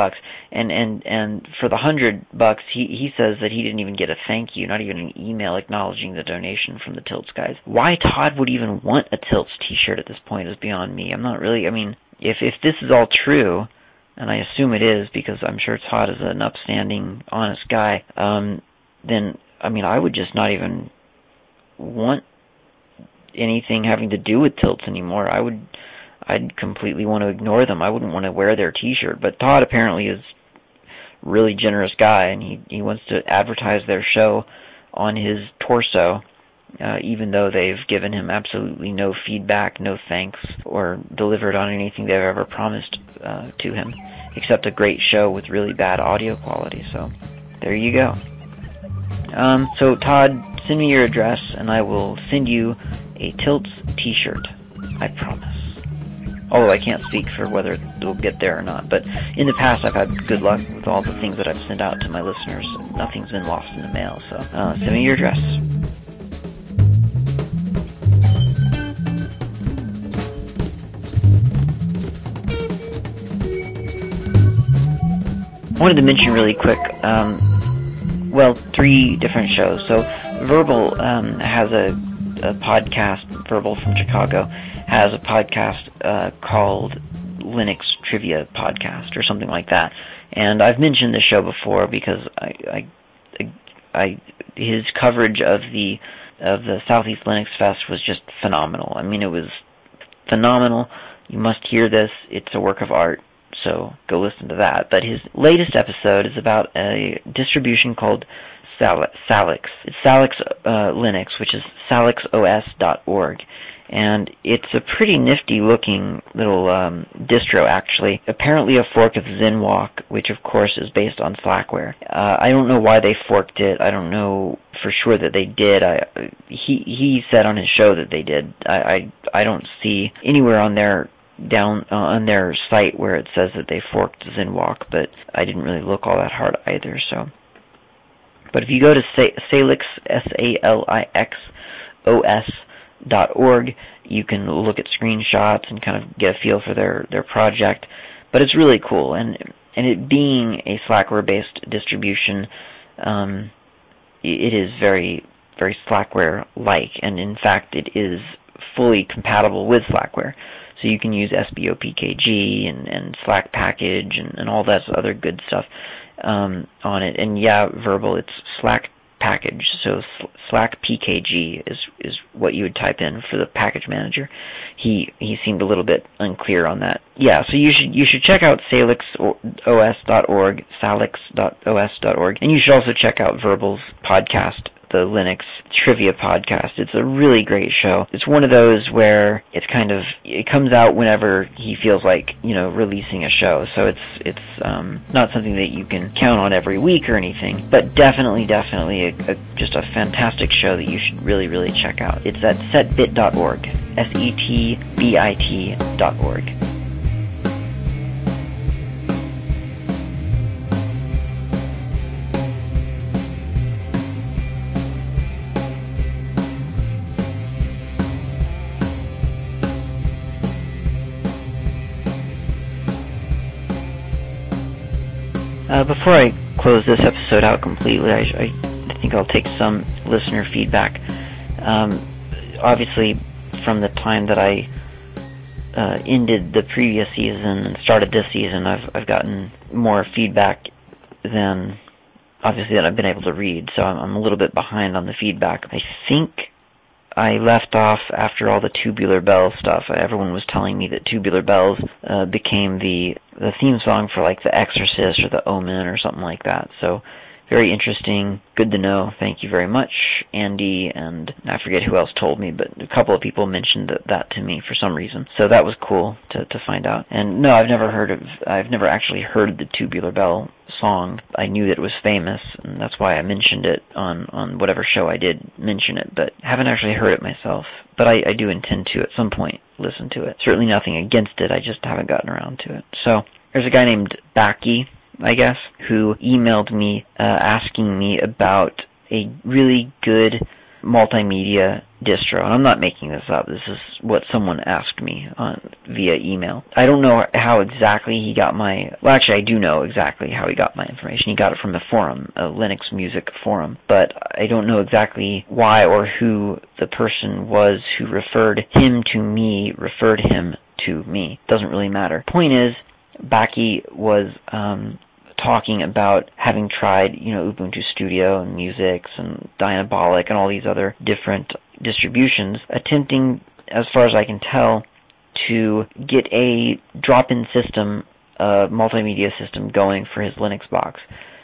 and for the $100, he says that he didn't even get a thank you, not even an email acknowledging the donation from the Tilts guys. Why Todd would even want a Tilts t-shirt at this point is beyond me. I'm not really, I mean, if this is all true, and I assume it is because I'm sure Todd is an upstanding, honest guy, then, I mean, I would just not even want anything having to do with Tilts anymore. I'd completely want to ignore them. I wouldn't want to wear their t-shirt. But Todd apparently is a really generous guy, and he wants to advertise their show on his torso, even though they've given him absolutely no feedback, no thanks, or delivered on anything they've ever promised to him, except a great show with really bad audio quality. So there you go. So Todd, send me your address, and I will send you a Tilts t-shirt. I promise. Although I can't speak for whether it'll get there or not. But in the past, I've had good luck with all the things that I've sent out to my listeners. Nothing's been lost in the mail. So send me your address. I wanted to mention really quick, 3 different shows. So Verbal has a podcast, Verbal from Chicago, has a podcast called Linux Trivia Podcast or something like that. And I've mentioned this show before because his coverage of the Southeast Linux Fest was just phenomenal. I mean, it was phenomenal. You must hear this. It's a work of art. So go listen to that. But his latest episode is about a distribution called Salix. It's Salix Linux, which is salixos.org. And it's a pretty nifty-looking little distro, actually. Apparently a fork of ZenWalk, which, of course, is based on Slackware. I don't know why they forked it. I don't know for sure that they did. He said on his show that they did. I don't see anywhere on their site where it says that they forked ZenWalk, but I didn't really look all that hard either. So, but if you go to Salix, SALIXOS.org, you can look at screenshots and kind of get a feel for their project. But it's really cool, and it being a Slackware-based distribution, it is very, very Slackware-like, and in fact, it is fully compatible with Slackware. So you can use SBOPKG and Slack package and all that other good stuff on it. And yeah, Verbal, it's Slack package. So Slack PKG is what you would type in for the package manager. He seemed a little bit unclear on that. Yeah, so you should check out salixos.org, salix.os.org, and you should also check out Verbal's podcast, the Linux Trivia Podcast. It's a really great show. It's one of those where it comes out whenever he feels like, releasing a show. So it's not something that you can count on every week or anything, but definitely just a fantastic show that you should really, really check out. It's at setbit.org, setbit.org. Before I close this episode out completely, I think I'll take some listener feedback. Obviously, from the time that I ended the previous season and started this season, I've gotten more feedback than obviously that I've been able to read, so I'm a little bit behind on the feedback. I think I left off after all the Tubular Bells stuff. Everyone was telling me that Tubular Bells became the theme song for like The Exorcist or The Omen or something like that. So very interesting, good to know. Thank you very much, Andy, and I forget who else told me, but a couple of people mentioned that to me for some reason. So that was cool to find out. And no, I've never actually heard the Tubular Bell song. I knew that it was famous, and that's why I mentioned it on whatever show I did mention it, but haven't actually heard it myself. But I do intend to at some point listen to it. Certainly nothing against it, I just haven't gotten around to it. So there's a guy named Baki, I guess, who emailed me asking me about a really good multimedia distro. And I'm not making this up. This is what someone asked me via email. I don't know how exactly he got well, actually, I do know exactly how he got my information. He got it from a forum, a Linux music forum. But I don't know exactly why or who the person was who referred him to me. Doesn't really matter. Point is, Baki was talking about having tried, Ubuntu Studio and Musix and Dynabolic and all these other different distributions, attempting, as far as I can tell, to get a drop-in system, multimedia system going for his Linux box.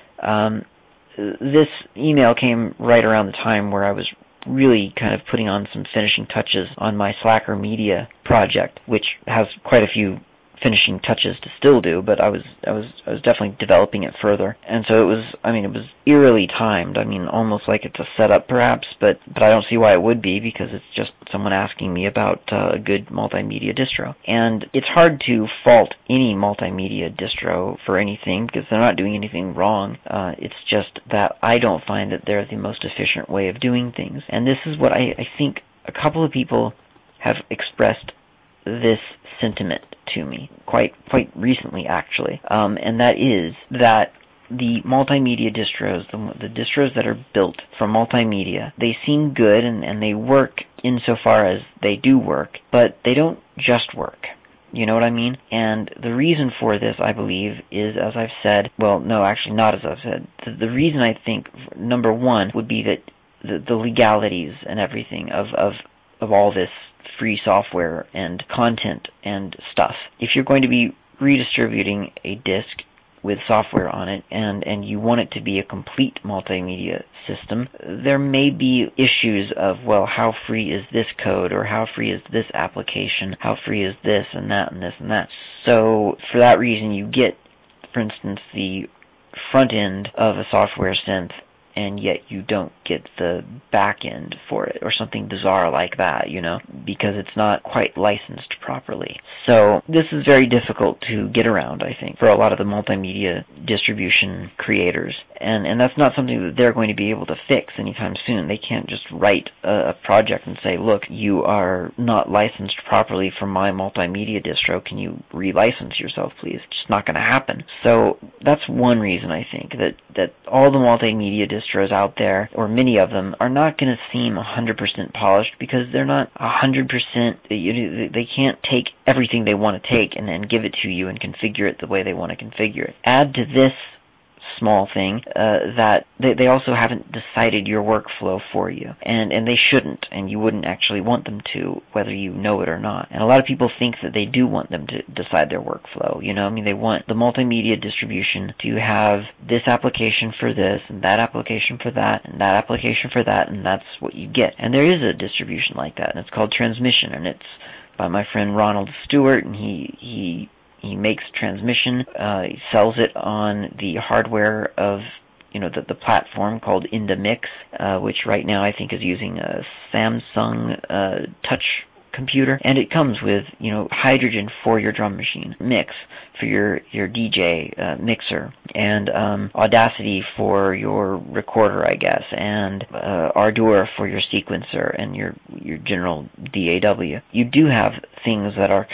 This email came right around the time where I was really kind of putting on some finishing touches on my Slacker Media project, which has quite a few finishing touches to still do, but I was definitely developing it further. And so it was eerily timed. Almost like it's a setup perhaps, but I don't see why it would be, because it's just someone asking me about a good multimedia distro. And it's hard to fault any multimedia distro for anything, because they're not doing anything wrong. It's just that I don't find that they're the most efficient way of doing things. And this is what I think a couple of people have expressed this sentiment to me quite recently, actually, and that is that the multimedia distros, the distros that are built for multimedia, they seem good and they work insofar as they do work, but they don't just work. You know what I mean? And the reason for this, I believe, is, as I've said, well, no, actually not as I've said. The reason, I think, number one, would be that the legalities and everything of all this free software and content and stuff. If you're going to be redistributing a disk with software on it and you want it to be a complete multimedia system, there may be issues of, well, how free is this code, or how free is this application, how free is this and that and this and that. So for that reason, you get, for instance, the front end of a software synth, and yet you don't get the back end for it, or something bizarre like that, because it's not quite licensed properly. So this is very difficult to get around, I think, for a lot of the multimedia distribution creators. And that's not something that they're going to be able to fix anytime soon. They can't just write a project and say, look, you are not licensed properly for my multimedia distro. Can you relicense yourself, please? It's just not going to happen. So that's one reason, I think, that all the multimedia distros out there, or many of them, are not going to seem 100% polished, because they're not 100%, they can't take everything they want to take and then give it to you and configure it the way they want to configure it. Add to this small thing that they also haven't decided your workflow for you, and they shouldn't, and you wouldn't actually want them to, whether you know it or not. And a lot of people think that they do want them to decide their workflow. They want the multimedia distribution to have this application for this, and that application for that, and that application for that, and that's what you get. And there is a distribution like that, and it's called Transmission, and it's by my friend Ronald Stewart, and he makes Transmission. He sells it on the hardware of, the platform called Indamix, which right now I think is using a Samsung touch computer, and it comes with, Hydrogen for your drum machine, Mix for your DJ mixer, and Audacity for your recorder, I guess, and Ardour for your sequencer and your general DAW. You do have things that are kind of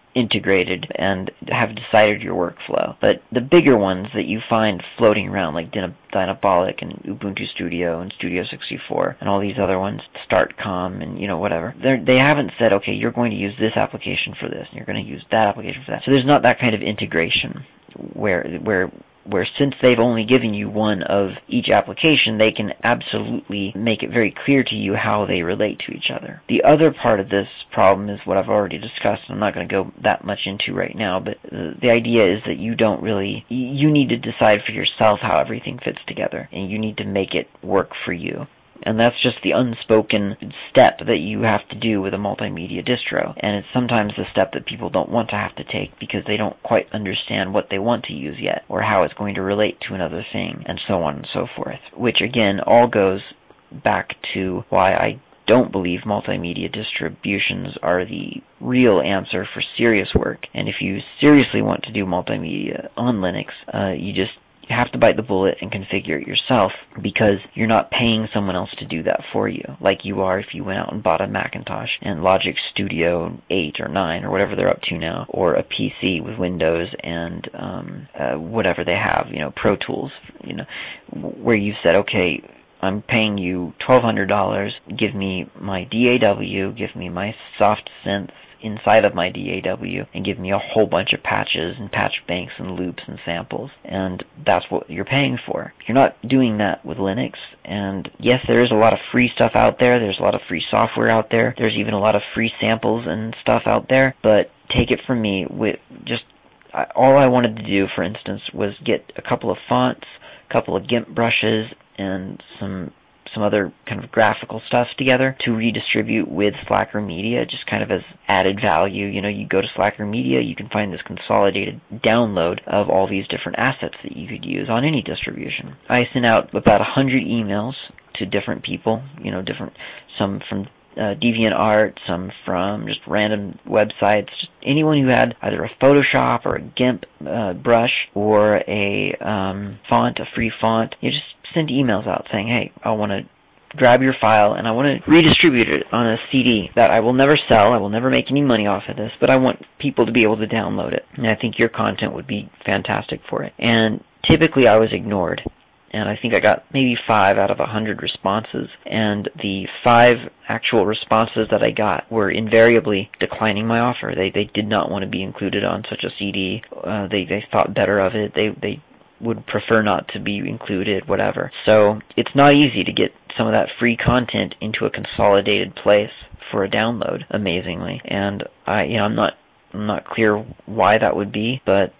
integrated and have decided your workflow. But the bigger ones that you find floating around, like Dynabolic and Ubuntu Studio and Studio 64 and all these other ones, StartCom and whatever, they haven't said, okay, you're going to use this application for this and you're going to use that application for that. So there's not that kind of integration where since they've only given you one of each application, they can absolutely make it very clear to you how they relate to each other. The other part of this problem is what I've already discussed. I'm not going to go that much into right now, but the idea is that you need to decide for yourself how everything fits together, and you need to make it work for you. And that's just the unspoken step that you have to do with a multimedia distro. And it's sometimes the step that people don't want to have to take because they don't quite understand what they want to use yet, or how it's going to relate to another thing, and so on and so forth. Which, again, all goes back to why I don't believe multimedia distributions are the real answer for serious work. And if you seriously want to do multimedia on Linux, you have to bite the bullet and configure it yourself, because you're not paying someone else to do that for you, like you are if you went out and bought a Macintosh and Logic Studio 8 or 9 or whatever they're up to now, or a PC with Windows and whatever they have, Pro Tools, where you've said, okay, I'm paying you $1,200, give me my DAW, give me my soft synth inside of my DAW, and give me a whole bunch of patches and patch banks and loops and samples, and that's what you're paying for. You're not doing that with Linux, and yes, there is a lot of free stuff out there, there's a lot of free software out there, there's even a lot of free samples and stuff out there, but take it from me, all I wanted to do, for instance, was get a couple of fonts, a couple of GIMP brushes, and some other kind of graphical stuff together to redistribute with Slacker Media, just kind of as added value. You go to Slacker Media, you can find this consolidated download of all these different assets that you could use on any distribution. I sent out about 100 emails to different people, some from DeviantArt, some from just random websites, just anyone who had either a Photoshop or a GIMP brush or a font, a free font. You just send emails out saying, hey, I want to grab your file and I want to redistribute it on a CD that I will never sell, I will never make any money off of this, but I want people to be able to download it. And I think your content would be fantastic for it. And typically I was ignored. And I think I got maybe 5 out of 100 responses. And the 5 actual responses that I got were invariably declining my offer. They did not want to be included on such a CD. They thought better of it. They would prefer not to be included, whatever. So it's not easy to get some of that free content into a consolidated place for a download, amazingly. And I'm not clear why that would be, but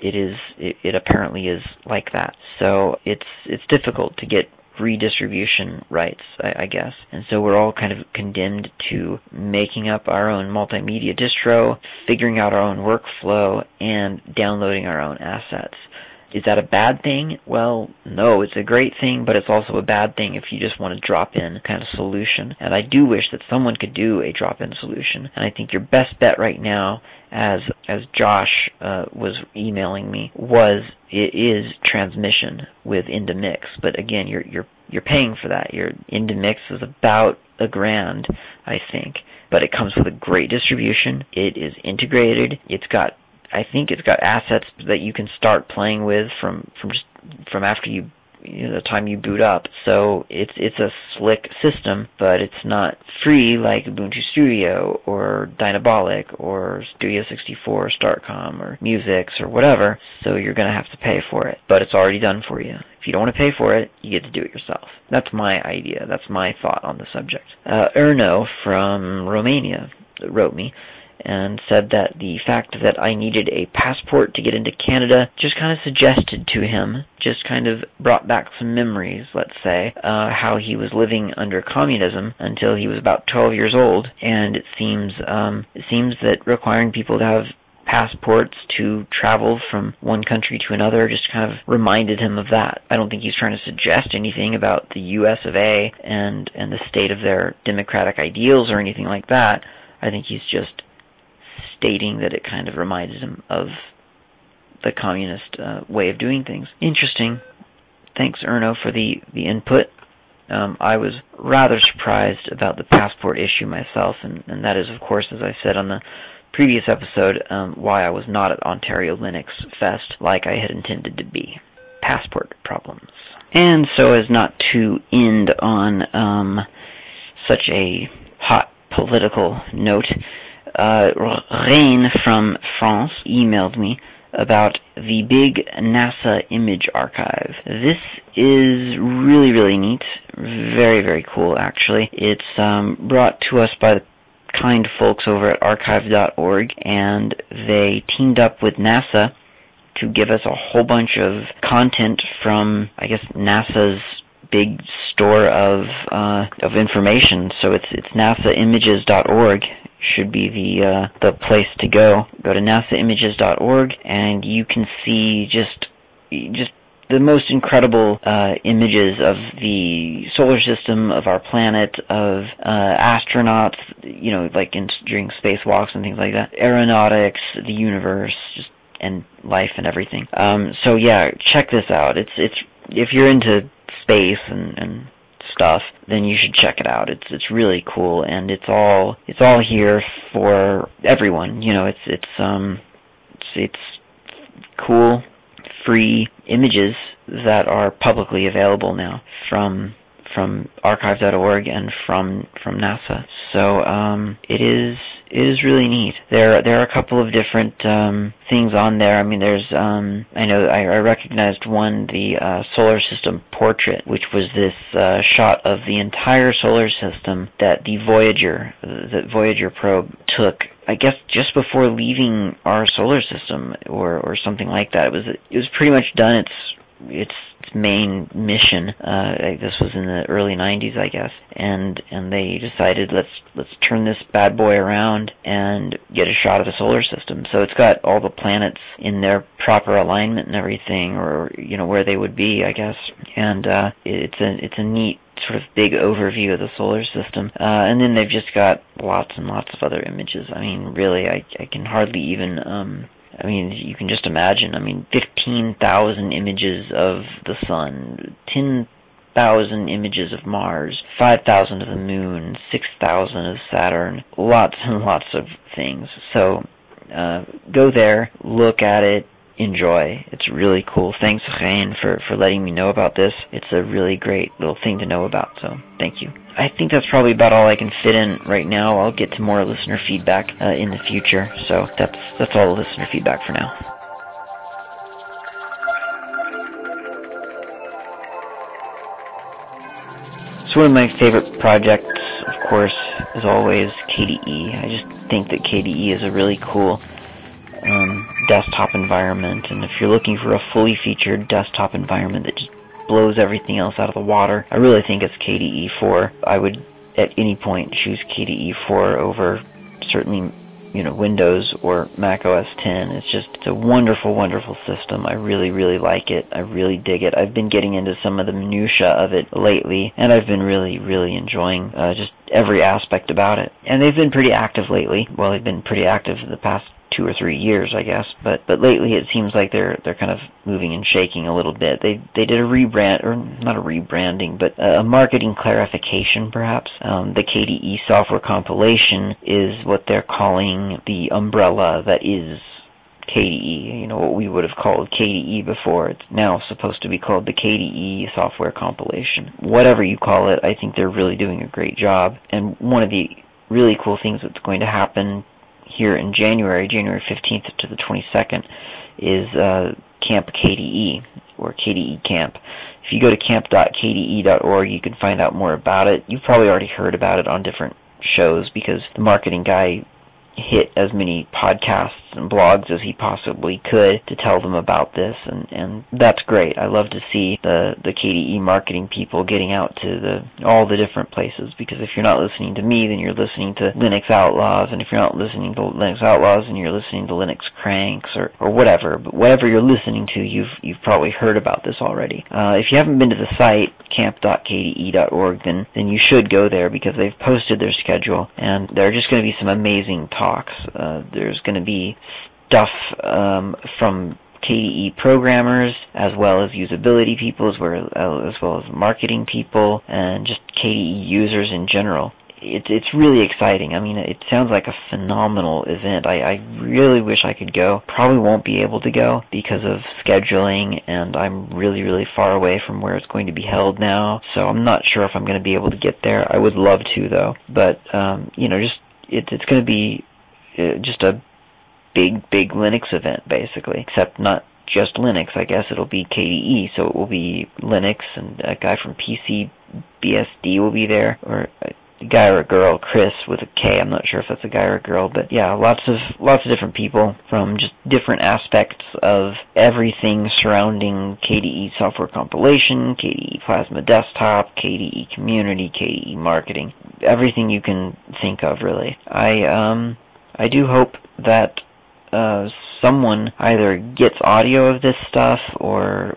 it apparently is like that. So it's difficult to get redistribution rights, I guess. And so we're all kind of condemned to making up our own multimedia distro, figuring out our own workflow, and downloading our own assets. Is that a bad thing? Well, no, it's a great thing, but it's also a bad thing if you just want a drop-in kind of solution. And I do wish that someone could do a drop-in solution. And I think your best bet right now, as Josh was emailing me, it is transmission with IndaMix. But again, you're paying for that. Your IndaMix is about $1,000, I think. But it comes with a great distribution. It is integrated. I think it's got assets that you can start playing with from after the time you boot up. So it's a slick system, but it's not free like Ubuntu Studio or Dynabolic or Studio 64 or StartCom or Musix or whatever. So you're going to have to pay for it, but it's already done for you. If you don't want to pay for it, you get to do it yourself. That's my idea. That's my thought on the subject. Erno from Romania wrote me and said that the fact that I needed a passport to get into Canada just kind of suggested to him, just kind of brought back some memories, let's say, how he was living under communism until he was about 12 years old, and it seems that requiring people to have passports to travel from one country to another just kind of reminded him of that. I don't think he's trying to suggest anything about the US of A and the state of their democratic ideals or anything like that. I think he's just stating that it kind of reminded him of the communist way of doing things. Interesting. Thanks, Erno, for the input. I was rather surprised about the passport issue myself, and that is, of course, as I said on the previous episode why I was not at Ontario Linux Fest like I had intended to be. Passport problems. And so as not to end on such a hot political note, Rain from France emailed me about the big NASA image archive. This is really, really neat. Very, very cool, actually. It's brought to us by the kind folks over at archive.org, and they teamed up with NASA to give us a whole bunch of content from, I guess, NASA's big store of information. So it's nasaimages.org should be the place to go. Go to nasaimages.org, and you can see just the most incredible images of the solar system, of our planet, of astronauts, like during spacewalks and things like that, aeronautics, the universe, and life and everything. So yeah, check this out. It's if you're into space and stuff, then you should check it out. It's really cool, and it's all here for everyone. It's cool, free images that are publicly available now from archive.org and from NASA. So it is really neat. There are a couple of different things on there. I mean, there's I recognized one, the solar system portrait, which was this shot of the entire solar system that the Voyager probe took, I guess, just before leaving our solar system or something like that. It was pretty much done its main mission. This was in the early 90s, I guess, and they decided let's turn this bad boy around and get a shot of the solar system. So it's got all the planets in their proper alignment and everything, or where they would be, I guess. And it's a neat sort of big overview of the solar system. And then they've just got lots and lots of other images. I mean, really, I can hardly even you can just imagine. 15,000 images of the sun, 10,000 images of Mars, 5,000 of the moon, 6,000 of Saturn, lots and lots of things. So go there, look at it, enjoy. It's really cool. Thanks, Rain, for letting me know about this. It's a really great little thing to know about, so thank you. I think that's probably about all I can fit in right now. I'll get to more listener feedback in the future, so that's all the listener feedback for now. So one of my favorite projects, of course, is always KDE. I just think that KDE is a really cool desktop environment, and if you're looking for a fully featured desktop environment that just blows everything else out of the water, I really think it's KDE 4. I would at any point choose KDE 4 over certainly Windows or Mac OS X. It's a wonderful, wonderful system. I really, really like it. I really dig it. I've been getting into some of the minutia of it lately, and I've been really, really enjoying just every aspect about it. And they've been pretty active lately. Well, they've been pretty active in the past 2 or 3 years, I guess, but lately it seems like they're kind of moving and shaking a little bit. They did a rebrand, or not a rebranding, but a marketing clarification, perhaps. The KDE software compilation is what they're calling the umbrella that is KDE. What we would have called KDE before. It's now supposed to be called the KDE software compilation. Whatever you call it, I think they're really doing a great job. And one of the really cool things that's going to happen here in January 15th to the 22nd, is Camp KDE, or KDE Camp. If you go to camp.kde.org, you can find out more about it. You've probably already heard about it on different shows, because the marketing guy hit as many podcasts and blogs as he possibly could to tell them about this, and that's great. I love to see the KDE marketing people getting out to all the different places, because if you're not listening to me, then you're listening to Linux Outlaws, and if you're not listening to Linux Outlaws, then you're listening to Linux Cranks, or whatever. But whatever you're listening to, you've probably heard about this already. If you haven't been to the site, camp.kde.org, then you should go there, because they've posted their schedule, and there are just going to be some amazing talks. There's going to be stuff from KDE programmers, as well as usability people, as well as marketing people, and just KDE users in general. it's really exciting. I mean, it sounds like a phenomenal event. I really wish I could go. Probably won't be able to go because of scheduling, and I'm really, really far away from where it's going to be held now, so I'm not sure if I'm going to be able to get there. I would love to, though. But, it's going to be just a big Linux event, basically, except not just Linux. I guess it'll be KDE, so it will be Linux, and a guy from PCBSD will be there, or a guy or a girl, Chris with a K. I'm not sure if that's a guy or a girl, but yeah, lots of different people from just different aspects of everything surrounding KDE software compilation, KDE Plasma Desktop, KDE community, KDE marketing, everything you can think of, really. I do hope that someone either gets audio of this stuff or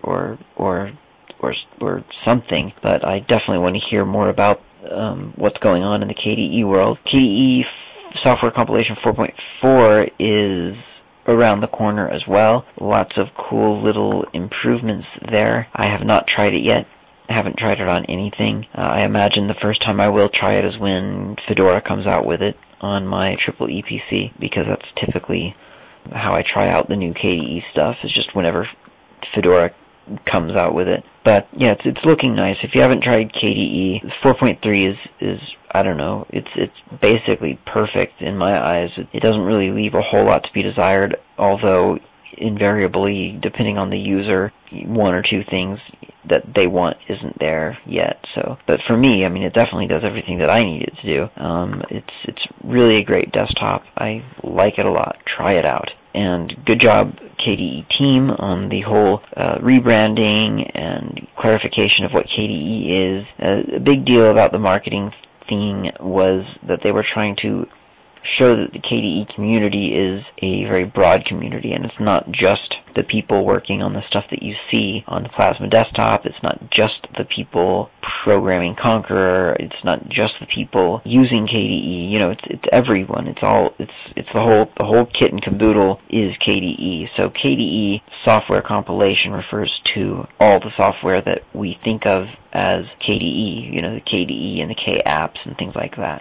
something, but I definitely want to hear more about what's going on in the KDE world. KDE Software Compilation 4.4 is around the corner as well. Lots of cool little improvements there. I have not tried it yet. I haven't tried it on anything. I imagine the first time I will try it is when Fedora comes out with it on my triple EPC, because that's typically how I try out the new KDE stuff, is just whenever Fedora comes out with it. But yeah, it's looking nice. If you haven't tried KDE, 4.3 is I don't know, it's basically perfect in my eyes. It doesn't really leave a whole lot to be desired, although invariably, depending on the user, one or two things that they want isn't there yet. So, but for me, I mean, it definitely does everything that I need it to do. It's really a great desktop. I like it a lot. Try it out. And good job, KDE team, on the whole rebranding and clarification of what KDE is. A big deal about the marketing thing was that they were trying to show that the KDE community is a very broad community, and it's not just the people working on the stuff that you see on the Plasma Desktop. It's not just the people programming Konqueror. It's not just the people using KDE. You know, it's everyone. It's the whole kit and caboodle is KDE. So KDE software compilation refers to all the software that we think of as KDE. You know, the KDE and the K apps and things like that.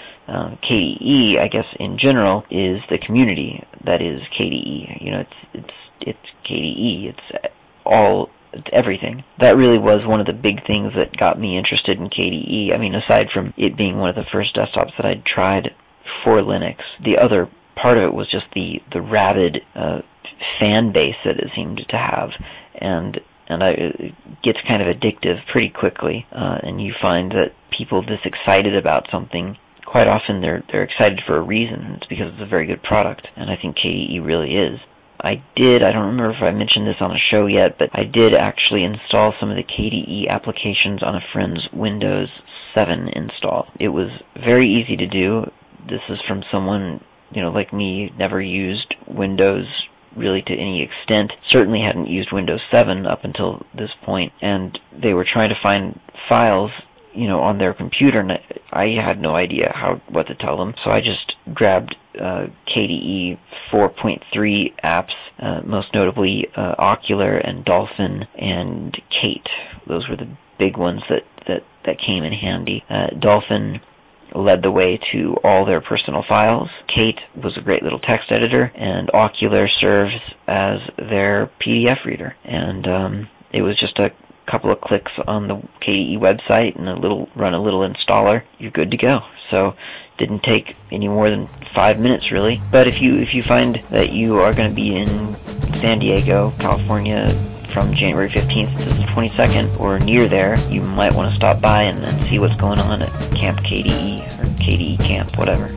KDE, I guess, in general, is the community that is KDE. You know, it's KDE. It's everything. That really was one of the big things that got me interested in KDE. I mean, aside from it being one of the first desktops that I'd tried for Linux, the other part of it was just the rabid fan base that it seemed to have, and it gets kind of addictive pretty quickly, and you find that people this excited about something, quite often they're excited for a reason. It's because it's a very good product, and I think KDE really is. I don't remember if I mentioned this on a show yet, but I did actually install some of the KDE applications on a friend's Windows 7 install. It was very easy to do. This is from someone, like me, never used Windows really to any extent, certainly hadn't used Windows 7 up until this point, and they were trying to find files on their computer, and I had no idea what to tell them. So I just grabbed KDE 4.3 apps, most notably Ocular and Dolphin and Kate. Those were the big ones that came in handy. Dolphin led the way to all their personal files. Kate was a great little text editor, and Ocular serves as their PDF reader. And it was just a couple of clicks on the KDE website and run a little installer. You're good to go. So didn't take any more than 5 minutes really. But if you find that you are going to be in San Diego, California from January 15th to the 22nd or near there, you might want to stop by and see what's going on at Camp KDE or KDE Camp, whatever.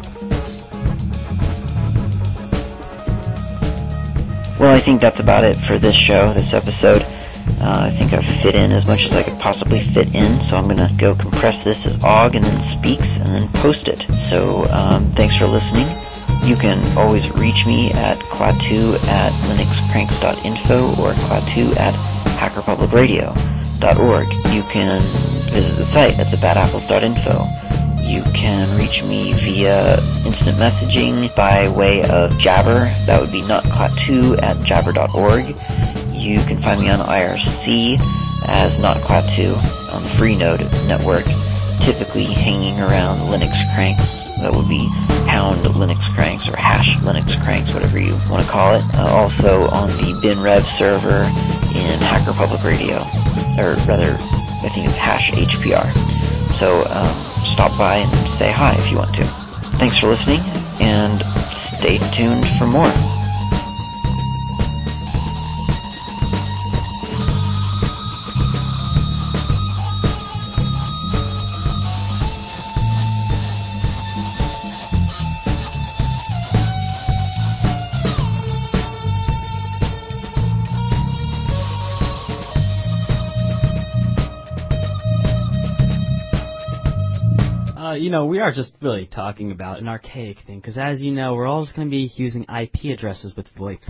Well, I think that's about it for this episode. I think I've fit in as much as I could possibly fit in, so I'm going to go compress this as OGG and then Speaks and then post it. So thanks for listening. You can always reach me at cloud2@linuxcranks.info or cloud2@hackerpublicradio.org. You can visit the site at thebadapples.info. You can reach me via instant messaging by way of Jabber. That would be notcloud2@jabber.org. You can find me on IRC as NotCloud2 on the Freenode network. typically hanging around Linux cranks. That would be pound Linux cranks or hash Linux cranks, whatever you want to call it. Also on the BinRev server in Hacker Public Radio, or rather, I think it's hash HPR. So stop by and say hi if you want to. Thanks for listening, and stay tuned for more. We are just really talking about an archaic thing, because as you know, we're always going to be using IP addresses with VoIP.